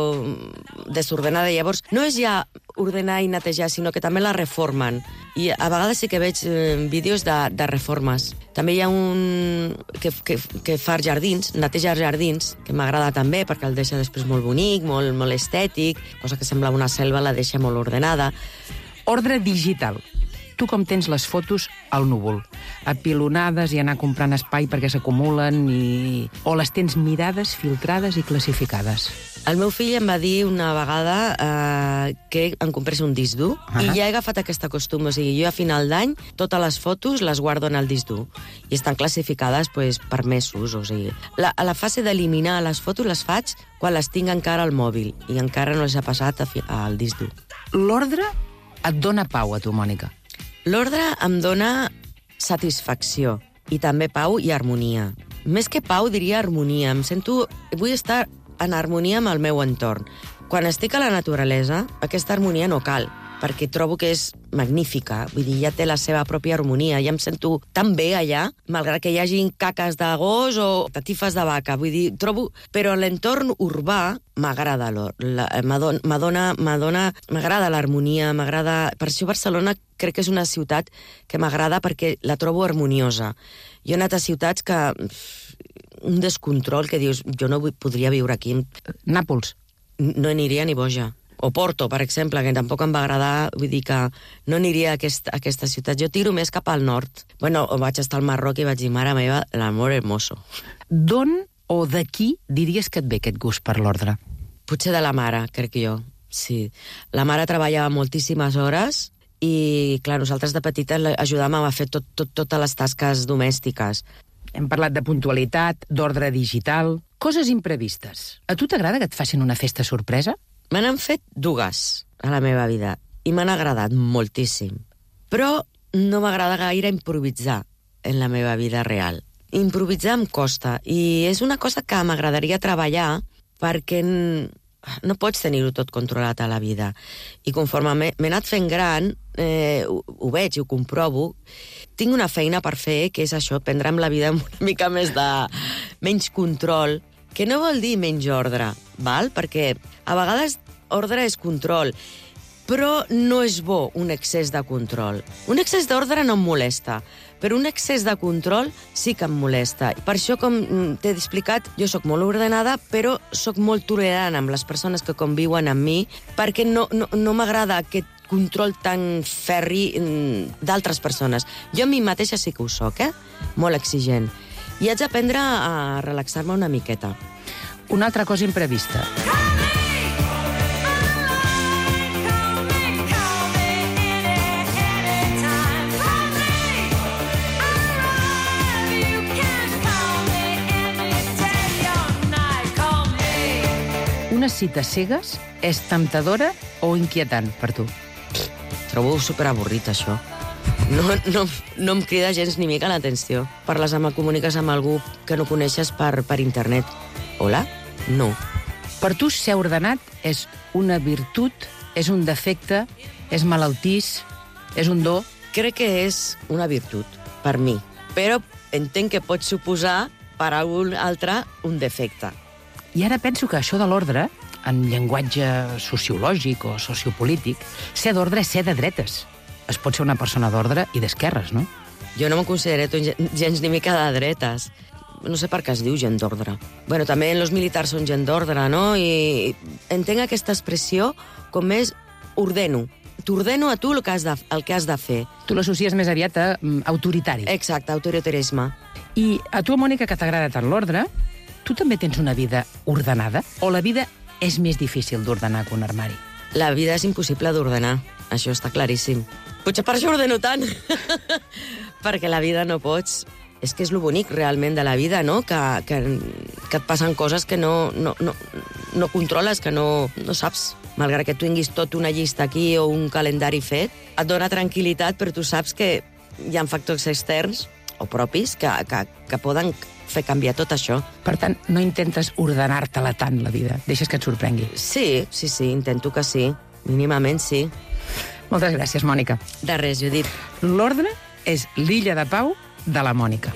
desordenada. Llavors, no és ja ordenar i netejar, sinó que també la reformen. I a vegades sí que veig eh, vídeos de, de reformes. També hi ha un que, que, que fa jardins, neteja jardins, que m'agrada també, perquè el deixa després molt bonic, molt, molt estètic, cosa que sembla una selva, la deixa molt ordenada. Ordre digital. Tu com tens les fotos al núvol? Apilonades i anar comprant espai perquè s'acumulen i... o les tens mirades, filtrades i classificades? El meu fill em va dir una vegada eh, que em comprés un disc dur, uh-huh. i ja he agafat aquest costum. O sigui, jo a final d'any totes les fotos les guardo en el disc dur i estan classificades pues, per mesos. O sigui, la, a la fase d'eliminar les fotos les faig quan les tinc encara al mòbil i encara no les ha passat a fi, al disc dur. L'ordre et dona pau a tu, Mònica? L'ordre em dona satisfacció i també pau i harmonia. Més que pau, diria harmonia. Em sento... Vull estar en harmonia amb el meu entorn. Quan estic a la naturalesa, aquesta harmonia no cal, perquè trobo que és magnífica. Vull dir, ja té la seva pròpia harmonia. Ja em sento tan bé allà, malgrat que hi hagi caques de gos o catifes de vaca. Vull dir, trobo... Però l'entorn urbà m'agrada. M'adona... M'agrada l'harmonia, m'agrada... Per això Barcelona crec que és una ciutat que m'agrada perquè la trobo harmoniosa. Jo he anat a ciutats que... un descontrol que dius, jo no podria viure aquí. Nàpols? No aniria ni boja. O Porto, per exemple, que tampoc em va agradar, vull dir que no aniria a, aquest, a aquesta ciutat. Jo tiro més cap al nord. Bueno, vaig estar al Marroc i vaig dir, mare meva, l'amor hermoso. D'on o de qui diries que et ve aquest gust per l'ordre? Potser de la mare, crec jo, sí. La mare treballava moltíssimes hores i, clar, nosaltres de petita ajudàvem a fer tot, tot, totes les tasques domèstiques. Hem parlat de puntualitat, d'ordre digital, coses imprevistes. A tu t'agrada que et facin una festa sorpresa? Me n'han fet dues a la meva vida i m'han agradat moltíssim. Però no m'agrada gaire improvisar en la meva vida real. Improvisar em costa i és una cosa que m'agradaria treballar perquè no pots tenir-ho tot controlat a la vida. I conforme m'he anat fent gran, eh, ho, ho veig i ho comprovo, tinc una feina per fer, que és això, prendre'm la vida amb una mica més de... menys control, que no vol dir menys ordre, val? Perquè a vegades ordre és control, però no és bo un excés de control. Un excés d'ordre no em molesta, però un excés de control sí que em molesta. Per això, com t'he explicat, jo sóc molt ordenada, però sóc molt tolerant amb les persones que conviuen amb mi, perquè no, no, no m'agrada aquest control tan ferri d'altres persones. Jo a mi mateixa sí que ho soc, eh? Molt exigent. I haig d'aprendre a relaxar-me una miqueta. Una altra cosa imprevista. Una cita cegues és temptadora o inquietant per tu? Trobo superavorrit, això. No, no, no em crida gens ni mica l'atenció. Parles amb, comuniques amb algú que no coneixes per, per internet. Hola? No. Per tu, ser ordenat és una virtut, és un defecte, és malaltís, és un do? Crec que és una virtut, per mi. Però entenc que pot suposar per a algun altre un defecte. I ara penso que això de l'ordre en llenguatge sociològic o sociopolític, ser d'ordre és ser de dretes. Es pot ser una persona d'ordre i d'esquerres, no? Jo no me'n considero gens ni mica de dretes. No sé per què es diu gent d'ordre. Bueno, també els militars són gent d'ordre, no? I entenc aquesta expressió com més ordeno. T'ordeno a tu el que has de, el que has de fer. Tu l'associes més aviat a um, autoritari. Exacte, autoritarisme. I a tu, Mònica, que t'agrada tant l'ordre, tu també tens una vida ordenada? O la vida és més difícil d'ordenar que un armari? La vida és impossible d'ordenar, això està claríssim. Potser per això ordeno tant, perquè la vida no pots... És que és lo bonic realment de la vida, no? Que, que, que et passen coses que no, no, no, no controles, que no, no saps. Malgrat que tu tinguis tot una llista aquí o un calendari fet, et dona tranquil·litat, però tu saps que hi ha factors externs o propis que, que, que poden fer canviar tot això. Per tant, no intentes ordenar-te-la tant, la vida. Deixes que et sorprengui. Sí, sí, sí, intento que sí. Mínimament sí. Moltes gràcies, Mònica. De res, Judit. L'ordre és l'illa de pau de la Mònica.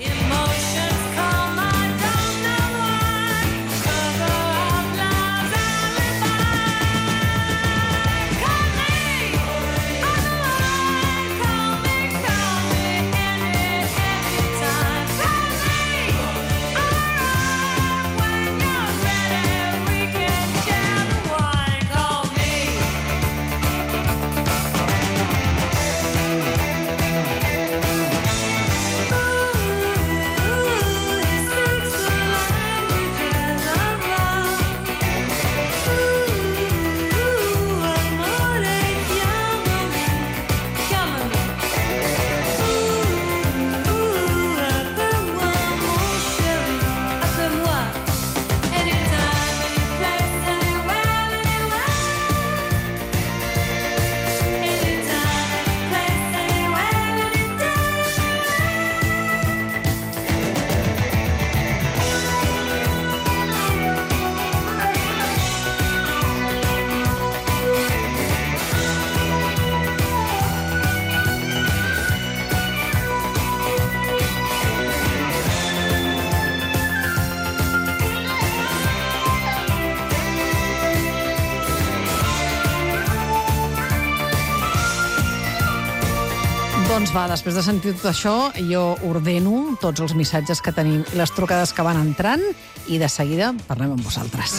Doncs va, després de sentir tot això, jo ordeno tots els missatges que tenim i les trucades que van entrant i de seguida parlem amb vosaltres.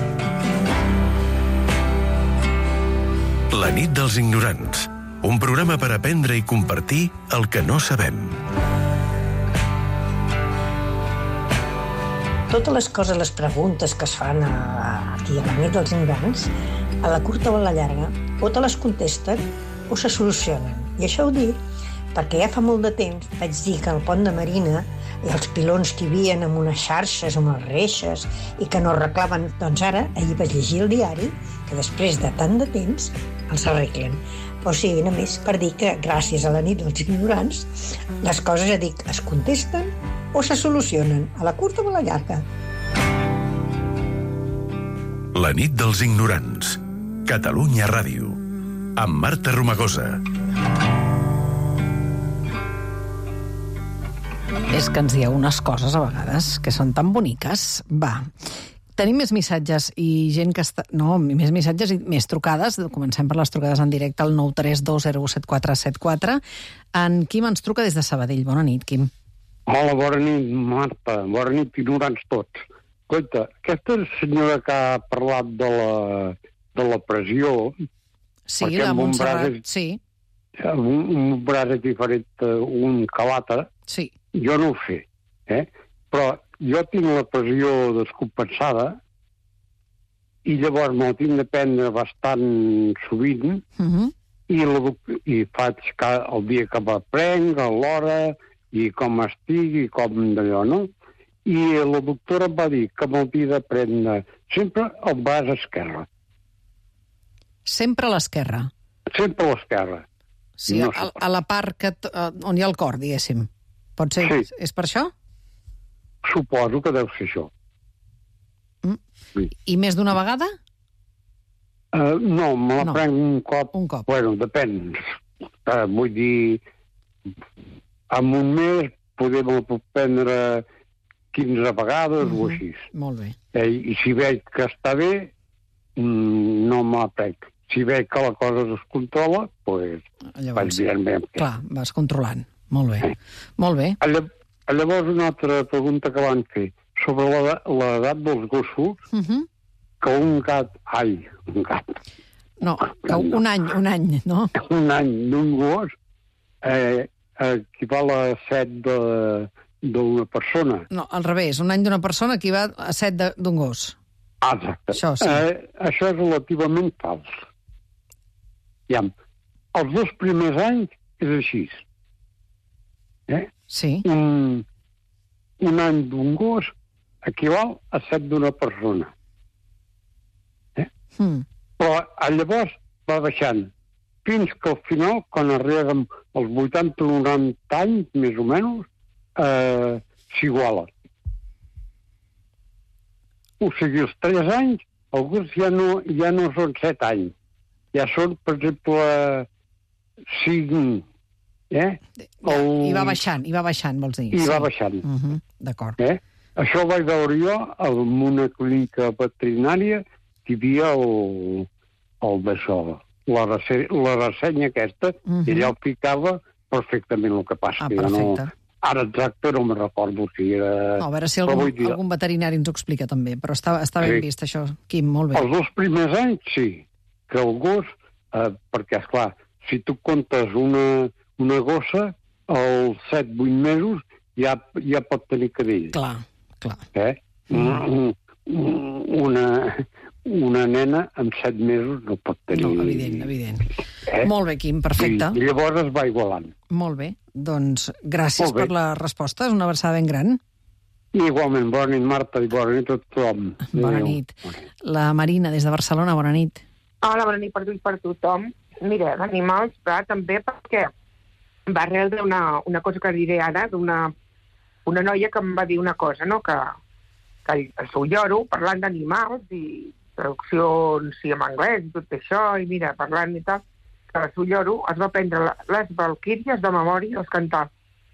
La nit dels ignorants. Un programa per aprendre i compartir el que no sabem. Totes les coses, les preguntes que es fan a, aquí a la nit dels ignorants, a la curta o a la llarga, o te les contesten o se solucionen. I això ho dic perquè ja fa molt de temps vaig dir que al pont de Marina i els pilons que hi havia amb unes xarxes, amb les reixes, i que no arreglaven. Doncs ara, ahir vaig llegir el diari, que després de tant de temps els arreglen. O sigui, només per dir que gràcies a la nit dels ignorants, les coses, ja dic, es contesten o se solucionen, a la curta o a la llarga. La nit dels ignorants. Catalunya Ràdio. Amb Marta Romagosa. És que ens dieu unes coses a vegades que són tan boniques. Va, tenim més missatges i gent que està... No, més missatges i més trucades. Comencem per les trucades en directe al nou tres dos zero set quatre set quatre. En Quim ens truca des de Sabadell. Bona nit, Quim. Hola, bona nit, Marta. Bona nit, ignorants tots. Escolta, aquesta senyora que ha parlat de la, de la pressió... Sí, la Montserrat, és, sí. Un, un braç és diferent un que l'altre. Sí. Jo no ho sé, eh? Però jo tinc la pressió descompensada i llavors me'l tinc de prendre bastant sovint uh-huh. i, la, i faig el dia que me prenc, a l'hora, i com estigui, com d'allò, no? I la doctora va dir que m'havia de prendre sempre el braç esquerre. Sempre a l'esquerra? Sempre a l'esquerra. Sí, no a, a la part que, on hi ha el cor, diguéssim. Pot ser? Sí. És per això? Suposo que deu ser això. Mm. Sí. I més d'una vegada? Uh, no, me la no. prenc un cop. Un cop. Bueno, depèn. Uh, vull dir, en un mes podem prendre quinze vegades mm-hmm. o així. Molt bé. Eh, I si veig que està bé, mm, no m'aprec. Si veig que la cosa es controla, doncs Llavors, vaig mirant bé. Clar, vas controlant. Molt bé. Molt bé. Llavors, una altra pregunta que van fer sobre l'edat dels gossos, Uh -huh. que un gat... Ai, un gat. No, que un any, un any, no? Un any d'un gos eh, equival a set d'una persona. No, al revés. Un any d'una persona equival a set d'un gos. Ah, exacte. Això sí. Eh, això és relativament fals. Ja, els dos primers anys és així. Eh? Sí. Un, un any d'un gos equival a set d'una persona. Eh? Mm. Però llavors va baixant fins que al final, quan arribem als vuitanta o noranta anys, més o menys, eh, s'iguala. O sigui, els tres anys, alguns ja no, ja no són set anys. Ja són, per exemple, cinc. Eh? El... I va baixant, i va baixant, vols dir. I sí. va baixant. Uh -huh. D'acord. Eh? Això ho vaig veure jo en una clínica veterinària que hi havia el, el d'això, la, resse, la ressenya aquesta, uh -huh. i allà ho ficava perfectament el que passa. Ah, que perfecte. No, ara exacte no me'n recordo si era... No, a veure si algun, dir... algun veterinari ens ho explica també, però està, està ben sí. vist això, Quim, molt bé. Els dos primers anys, sí, que el gos, eh, perquè, esclar, si tu comptes una, una gossa, als set vuit mesos ja, ja pot tenir cadell. Clar, clar. Eh? Mm. Una, una nena amb set mesos no pot tenir... No, evident, evident. Eh? Molt bé, Quim, perfecte. I, i llavors es va igualant. Molt bé, doncs gràcies per la resposta, és una abraçada ben gran. I igualment, bona nit, Marta, i bona nit a tothom. Bona Adéu. nit. La Marina, des de Barcelona, bona nit. Hola, bona nit per tu i per tothom. Mira, d'animals, clar, també perquè va arrel d'una una cosa que diré ara, d'una una noia que em va dir una cosa, no?, que, que el seu lloro, parlant d'animals i traduccions sí, en anglès i tot això, i mira, parlant i tal, que el seu lloro es va prendre les valquíries de memòria als cantar.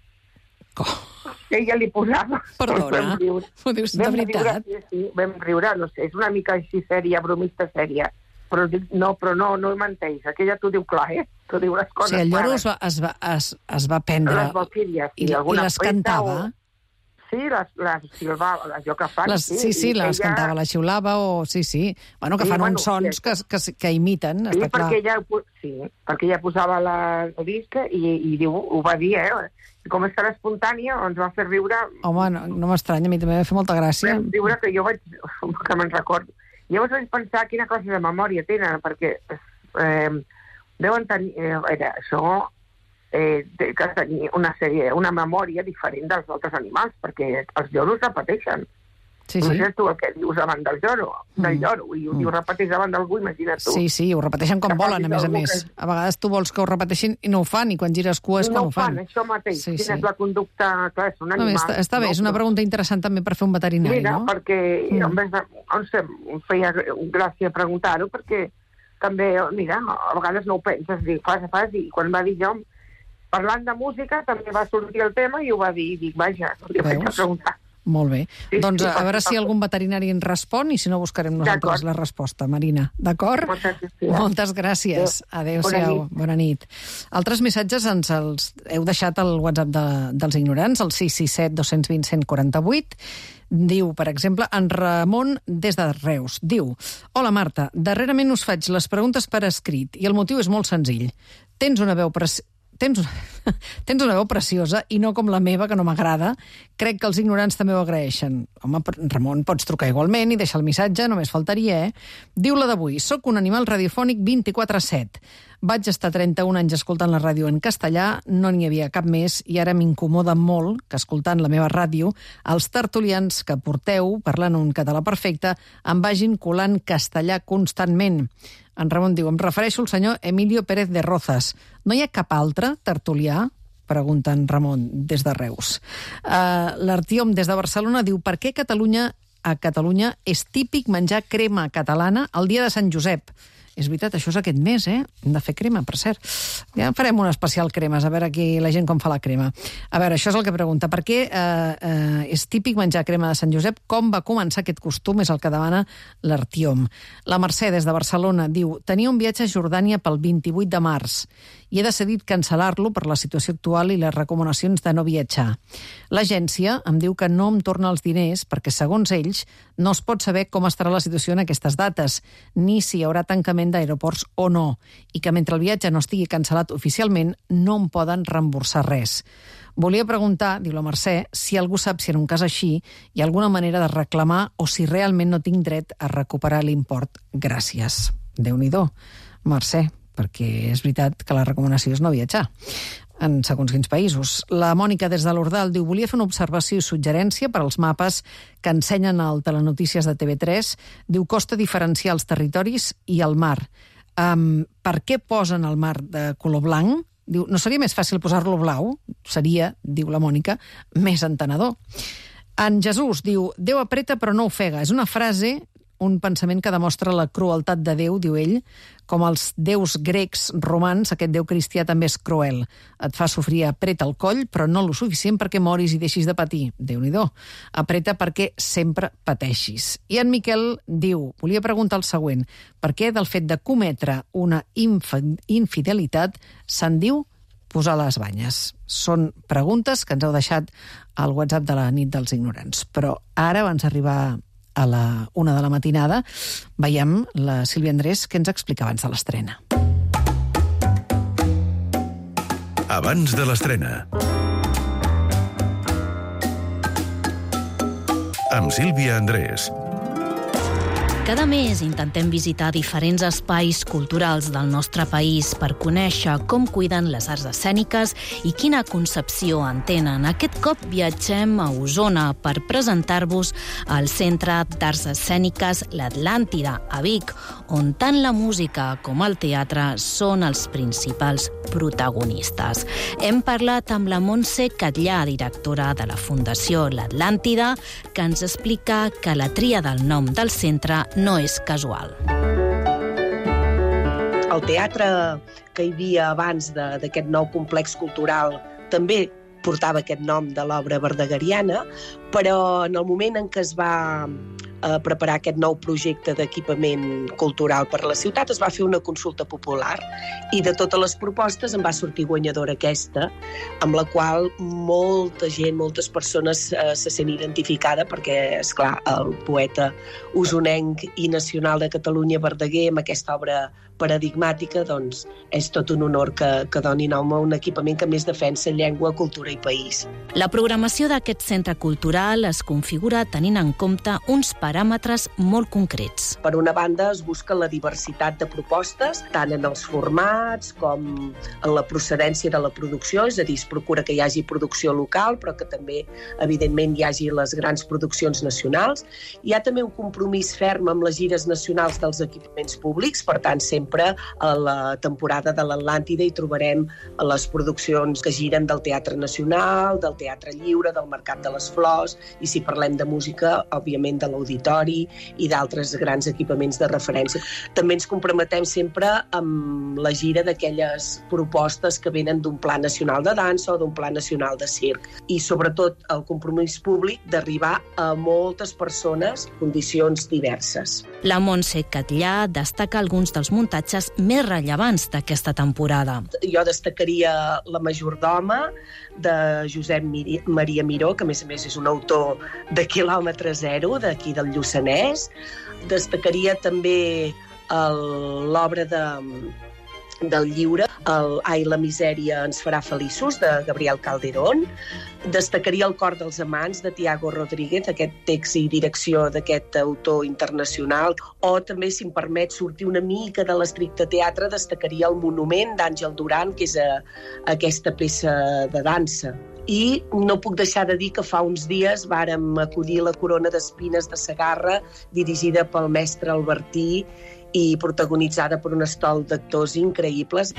Oh. Ella li posava... Perdona, ho dius de veritat? Riure, sí, sí, vam riure, no sé, és una mica així sèria, bromista sèria, però no, però no, no hi menteix, aquella t'ho diu clar, eh? T'ho diu les coses. O sigui, el lloro es va, es, va, es, es va prendre... Les valquíries, i, i les cantava? O... Sí, les, les silbava, allò que fan. Les, sí, sí, les ella... cantava, les xiulava, o... Sí, sí. Bueno, que sí, fan bueno, uns sons sí, que, que, que imiten, sí, està clar. Perquè ella, sí, perquè ella posava la, la disca i, i diu, ho va dir, eh? I com és que era espontània, ens va fer riure... Home, no, no m'estranya, a mi també va fer molta gràcia. Vam riure que jo vaig... que me'n recordo. Llavors vaig pensar quina classe de memòria tenen, perquè eh, deuen tenir... Eh, era, això... Eh, que tenir una sèrie, una memòria diferent dels altres animals, perquè els lloros repeteixen. Sí, no sí. sé tu el que dius davant del lloro, del lloro, i ho, mm. ho repeteix davant d'algú, imagina't tu. Sí, sí, ho repeteixen com volen, a més a més. Que... A vegades tu vols que ho repeteixin i no ho fan, i quan gires cua és no quan ho fan. No ho fan, això mateix. Sí, Quina sí. és la conducta? Clar, és un animal. No, està, està bé, no, és una pregunta interessant també per fer un veterinari, mira, no? Mira, perquè mm. en vez de... On sé, em feia gràcia preguntar-ho, perquè també, mira, a vegades no ho penses, dic, fas, fas, i quan va dir jo... Parlant de música, també va sortir el tema i ho va dir, i dic, vaja, no li vaig preguntar. Molt bé. Sí, doncs sí, a veure si algun veterinari ens respon i si no buscarem nosaltres la resposta, Marina. D'acord? Moltes gràcies. Adéu-siau. Bona nit. Altres missatges ens els heu deixat al WhatsApp de, dels ignorants, el sis sis set dos dos zero un zero quatre vuit. Diu, per exemple, en Ramon des de Reus. Diu, hola Marta, darrerament us faig les preguntes per escrit i el motiu és molt senzill. Tens una veu pres... Tens una... Tens una veu preciosa i no com la meva, que no m'agrada. Crec que els ignorants també ho agraeixen. Home, Ramon, pots trucar igualment i deixar el missatge, només faltaria, eh? Diu la d'avui, soc un animal radiofònic vint-i-quatre set. Vaig estar trenta-un anys escoltant la ràdio en castellà, no n'hi havia cap més, i ara m'incomoda molt que escoltant la meva ràdio, els tertulians que porteu, parlant un català perfecte, em vagin colant castellà constantment. En Ramon diu, em refereixo al senyor Emilio Pérez de Rozas. No hi ha cap altre tertulià? Pregunta en Ramon des de Reus. Uh, L'Artiom des de Barcelona diu, per què Catalunya, a Catalunya és típic menjar crema catalana el dia de Sant Josep? És veritat, això és aquest mes, eh? Hem de fer crema, per cert. Ja farem un especial cremes, a veure aquí la gent com fa la crema. A veure, això és el que pregunta. Per què eh, eh, és típic menjar crema de Sant Josep? Com va començar aquest costum? És el que demana l'Artiom. La Mercè, des de Barcelona, diu: tenia un viatge a Jordània pel vint-i-vuit de març i he decidit cancel·lar-lo per la situació actual i les recomanacions de no viatjar. L'agència em diu que no em torna els diners perquè, segons ells, no es pot saber com estarà la situació en aquestes dates, ni si hi haurà tancament d'aeroports o no, i que mentre el viatge no estigui cancel·lat oficialment no em poden reemborsar res. Volia preguntar, diu la Mercè, si algú sap si en un cas així hi ha alguna manera de reclamar o si realment no tinc dret a recuperar l'import. Gràcies. Déu-n'hi-do, Mercè, perquè és veritat que la recomanació és no viatjar en segons quins països. La Mònica, des de l'Ordal, diu: volia fer una observació i suggerència per als mapes que ensenyen al Telenotícies de T V tres. Diu: costa diferenciar els territoris i el mar. Um, per què posen el mar de color blanc? Diu: no seria més fàcil posar-lo blau? Seria, diu la Mònica, més entenedor. En Jesús diu: Déu apreta però no ofega. És una frase, un pensament que demostra la crueltat de Déu, diu ell. Com els déus grecs, romans, aquest déu cristià també és cruel. Et fa sofrir, apreta el coll, però no lo suficient perquè moris i deixis de patir. Déu-n'hi-do. Apreta perquè sempre pateixis. I en Miquel diu: volia preguntar el següent. Per què del fet de cometre una infidelitat se'n diu posar les banyes? Són preguntes que ens heu deixat al WhatsApp de la nit dels ignorants. Però ara, abans d'arribar a la una de la matinada, veiem la Sílvia Andrés, que ens explica abans de l'estrena. Abans de l'estrena. Amb Sílvia Andrés. Cada mes intentem visitar diferents espais culturals del nostre país per conèixer com cuiden les arts escèniques i quina concepció en tenen. Aquest cop viatgem a Osona per presentar-vos al Centre d'Arts Escèniques l'Atlàntida, a Vic, on tant la música com el teatre són els principals protagonistes. Hem parlat amb la Montse Catllà, directora de la Fundació L'Atlàntida, que ens explica que la tria del nom del centre no és casual. El teatre que hi havia abans d'aquest nou complex cultural també portava aquest nom de l'obra verdegariana, però en el moment en què es va a preparar aquest nou projecte d'equipament cultural per a la ciutat, es va fer una consulta popular i de totes les propostes en va sortir guanyadora aquesta, amb la qual molta gent, moltes persones eh, se sent identificada perquè, esclar, el poeta usonenc i nacional de Catalunya, Verdaguer, amb aquesta obra paradigmàtica, doncs és tot un honor que, que doni nom a un equipament que més defensa llengua, cultura i país. La programació d'aquest centre cultural es configura tenint en compte uns paràmetres molt concrets. Per una banda, es busca la diversitat de propostes, tant en els formats com en la procedència de la producció, és a dir, es procura que hi hagi producció local, però que també, evidentment, hi hagi les grans produccions nacionals. Hi ha també un compromís ferm amb les gires nacionals dels equipaments públics, per tant, sempre a la temporada de l'Atlàntida hi trobarem les produccions que giren del Teatre Nacional, del Teatre Lliure, del Mercat de les Flors, i si parlem de música, òbviament de l'Auditori i d'altres grans equipaments de referència. També ens comprometem sempre amb la gira d'aquelles propostes que venen d'un pla nacional de dansa o d'un pla nacional de circ. I sobretot el compromís públic d'arribar a moltes persones, condicions diverses. La Montse Catllà destaca alguns dels muntatges més rellevants d'aquesta temporada. Jo destacaria La majordoma, de Josep Maria Miró, que a més a més és un autor de quilòmetre zero, d'aquí del Lluçanès. Destacaria també l'obra de del lliure, el Ai, la misèria ens farà feliços, de Gabriel Calderón. Destacaria El cor dels amants, de Tiago Rodríguez, aquest text i direcció d'aquest autor internacional. O també, si em permet sortir una mica de l'estricte teatre, destacaria El monument, d'Àngel Duran, que és a, a aquesta peça de dansa. I no puc deixar de dir que fa uns dies vàrem acollir la Corona d'Espines de Segarra, dirigida pel mestre Albertí, i protagonitzada per un estol d'actors increïbles.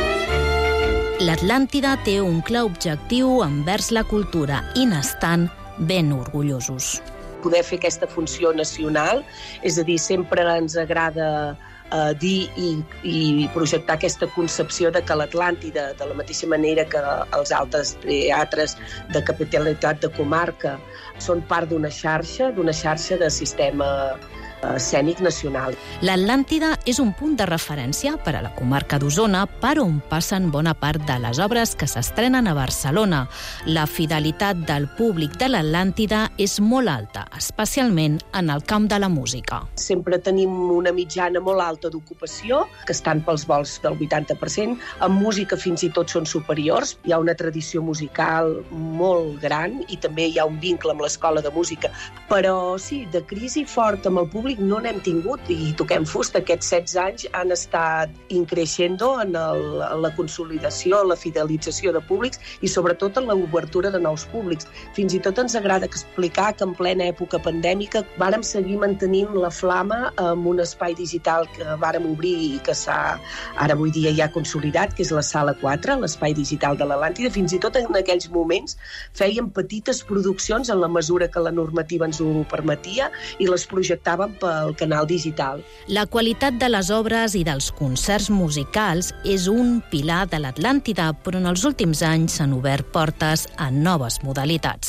L'Atlàntida té un clar objectiu envers la cultura i n'estan ben orgullosos. Poder fer aquesta funció nacional, és a dir, sempre ens agrada eh, dir i, i projectar aquesta concepció de que l'Atlàntida, de la mateixa manera que els altres teatres de capitalitat de comarca, són part d'una xarxa, d'una xarxa de sistema escènic nacional. L'Atlàntida és un punt de referència per a la comarca d'Osona, per on passen bona part de les obres que s'estrenen a Barcelona. La fidelitat del públic de l'Atlàntida és molt alta, especialment en el camp de la música. Sempre tenim una mitjana molt alta d'ocupació, que estan pels vols del vuitanta per cent. En música fins i tot són superiors. Hi ha una tradició musical molt gran i també hi ha un vincle amb l'escola de música. Però sí, de crisi forta amb el públic no n'hem tingut i toquem fusta. Aquests setze anys han estat increixendo en, el, en la consolidació, la fidelització de públics i sobretot en l'obertura de nous públics. Fins i tot ens agrada explicar que en plena època pandèmica vàrem seguir mantenint la flama amb un espai digital que vàrem obrir i que s'ha, ara avui dia ja consolidat, que és la Sala quatre, l'espai digital de l'Atlàntida. Fins i tot en aquells moments fèiem petites produccions en la mesura que la normativa ens ho permetia i les projectàvem pel canal digital. La qualitat de les obres i dels concerts musicals és un pilar de l'Atlàntida, però en els últims anys s'han obert portes a noves modalitats.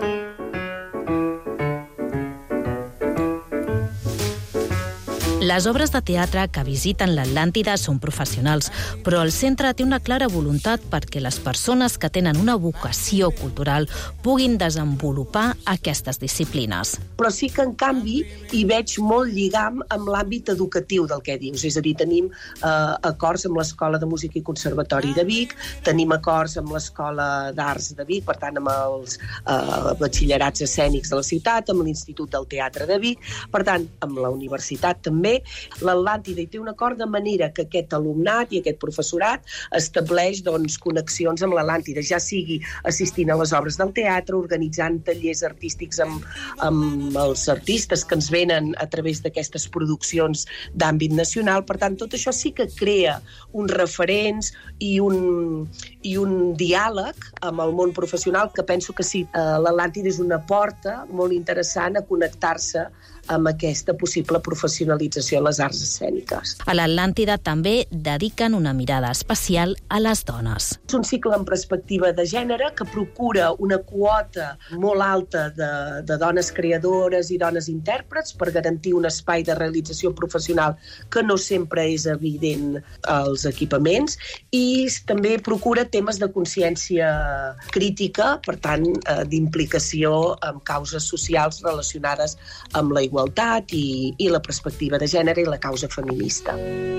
Les obres de teatre que visiten l'Atlàntida són professionals, però el centre té una clara voluntat perquè les persones que tenen una vocació cultural puguin desenvolupar aquestes disciplines. Però sí que, en canvi, hi veig molt lligam amb l'àmbit educatiu del que dius. És a dir, tenim eh, acords amb l'Escola de Música i Conservatori de Vic, tenim acords amb l'Escola d'Arts de Vic, per tant, amb els eh, batxillerats escènics de la ciutat, amb l'Institut del Teatre de Vic, per tant, amb la universitat també. L'Atlàntida hi té un acord de manera que aquest alumnat i aquest professorat estableix doncs, connexions amb l'Atlàntida, ja sigui assistint a les obres del teatre, organitzant tallers artístics amb, amb els artistes que ens venen a través d'aquestes produccions d'àmbit nacional. Per tant, tot això sí que crea uns referents i un, i un diàleg amb el món professional que penso que sí, l'Atlàntida és una porta molt interessant a connectar-se amb aquesta possible professionalització a les arts escèniques. A l'Atlàntida també dediquen una mirada especial a les dones. És un cicle en perspectiva de gènere que procura una quota molt alta de, de dones creadores i dones intèrprets per garantir un espai de realització professional que no sempre és evident als equipaments i també procura temes de consciència crítica, per tant, d'implicació amb causes socials relacionades amb la igualtat i, i la perspectiva de gènere i la causa feminista.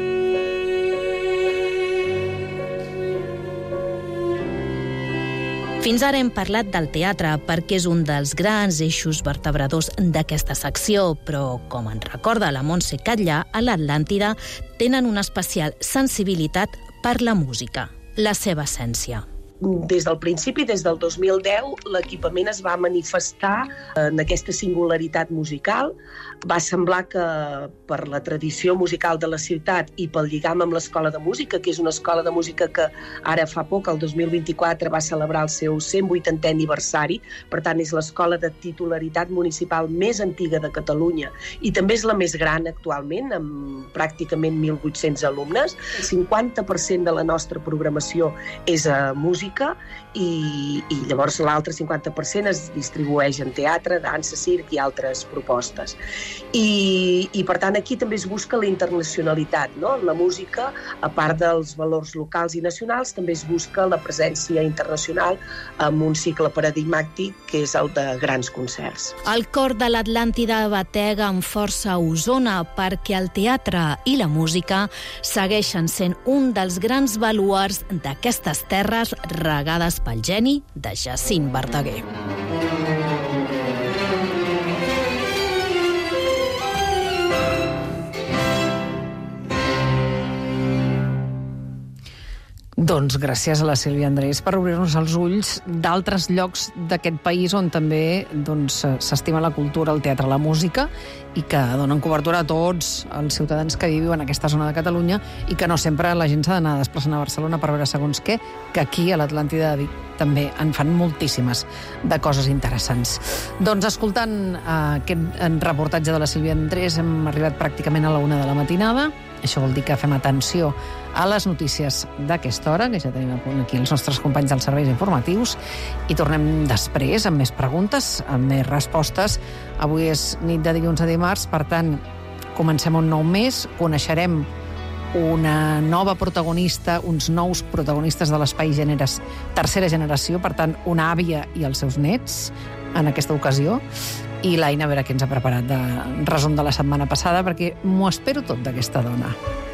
Fins ara hem parlat del teatre perquè és un dels grans eixos vertebradors d'aquesta secció, però, com ens recorda la Montse Catllà, a l'Atlàntida tenen una especial sensibilitat per la música, la seva essència. Des del principi, des del dos mil deu, l'equipament es va manifestar en aquesta singularitat musical. Va semblar que per la tradició musical de la ciutat i pel lligam amb l'Escola de Música, que és una escola de música que ara fa poc, el dos mil vint-i-quatre, va celebrar el seu cent vuitantè aniversari, per tant és l'escola de titularitat municipal més antiga de Catalunya i també és la més gran actualment, amb pràcticament mil vuit-cents alumnes. El cinquanta per cent de la nostra programació és a música i, i llavors l'altre cinquanta per cent es distribueix en teatre, dansa, circ i altres propostes. I, i per tant aquí també es busca la internacionalitat, no? La música, a part dels valors locals i nacionals, també es busca la presència internacional amb un cicle paradigmàtic que és el de grans concerts. El cor de l'Atlàntida batega amb força a Osona perquè el teatre i la música segueixen sent un dels grans baluards d'aquestes terres regades pel geni de Jacint Verdaguer. Doncs gràcies a la Sílvia Andrés per obrir-nos els ulls d'altres llocs d'aquest país on també doncs, s'estima la cultura, el teatre, la música i que donen cobertura a tots els ciutadans que viuen en aquesta zona de Catalunya i que no sempre la gent s'ha d'anar desplaçant a Barcelona per veure segons què, que aquí a l'Atlàntida de Vic també en fan moltíssimes de coses interessants. Doncs escoltant uh, aquest reportatge de la Sílvia Andrés hem arribat pràcticament a la una de la matinada. Això vol dir que fem atenció a les notícies d'aquesta hora, que ja tenim a punt aquí els nostres companys dels serveis informatius, i tornem després amb més preguntes, amb més respostes. Avui és nit de dilluns a dimarts, per tant, comencem un nou mes, coneixerem una nova protagonista, uns nous protagonistes de l'espai generes, tercera generació, per tant, una àvia i els seus nets, en aquesta ocasió, i l'Aina a veure què ens ha preparat de resum de la setmana passada, perquè m'ho espero tot d'aquesta dona.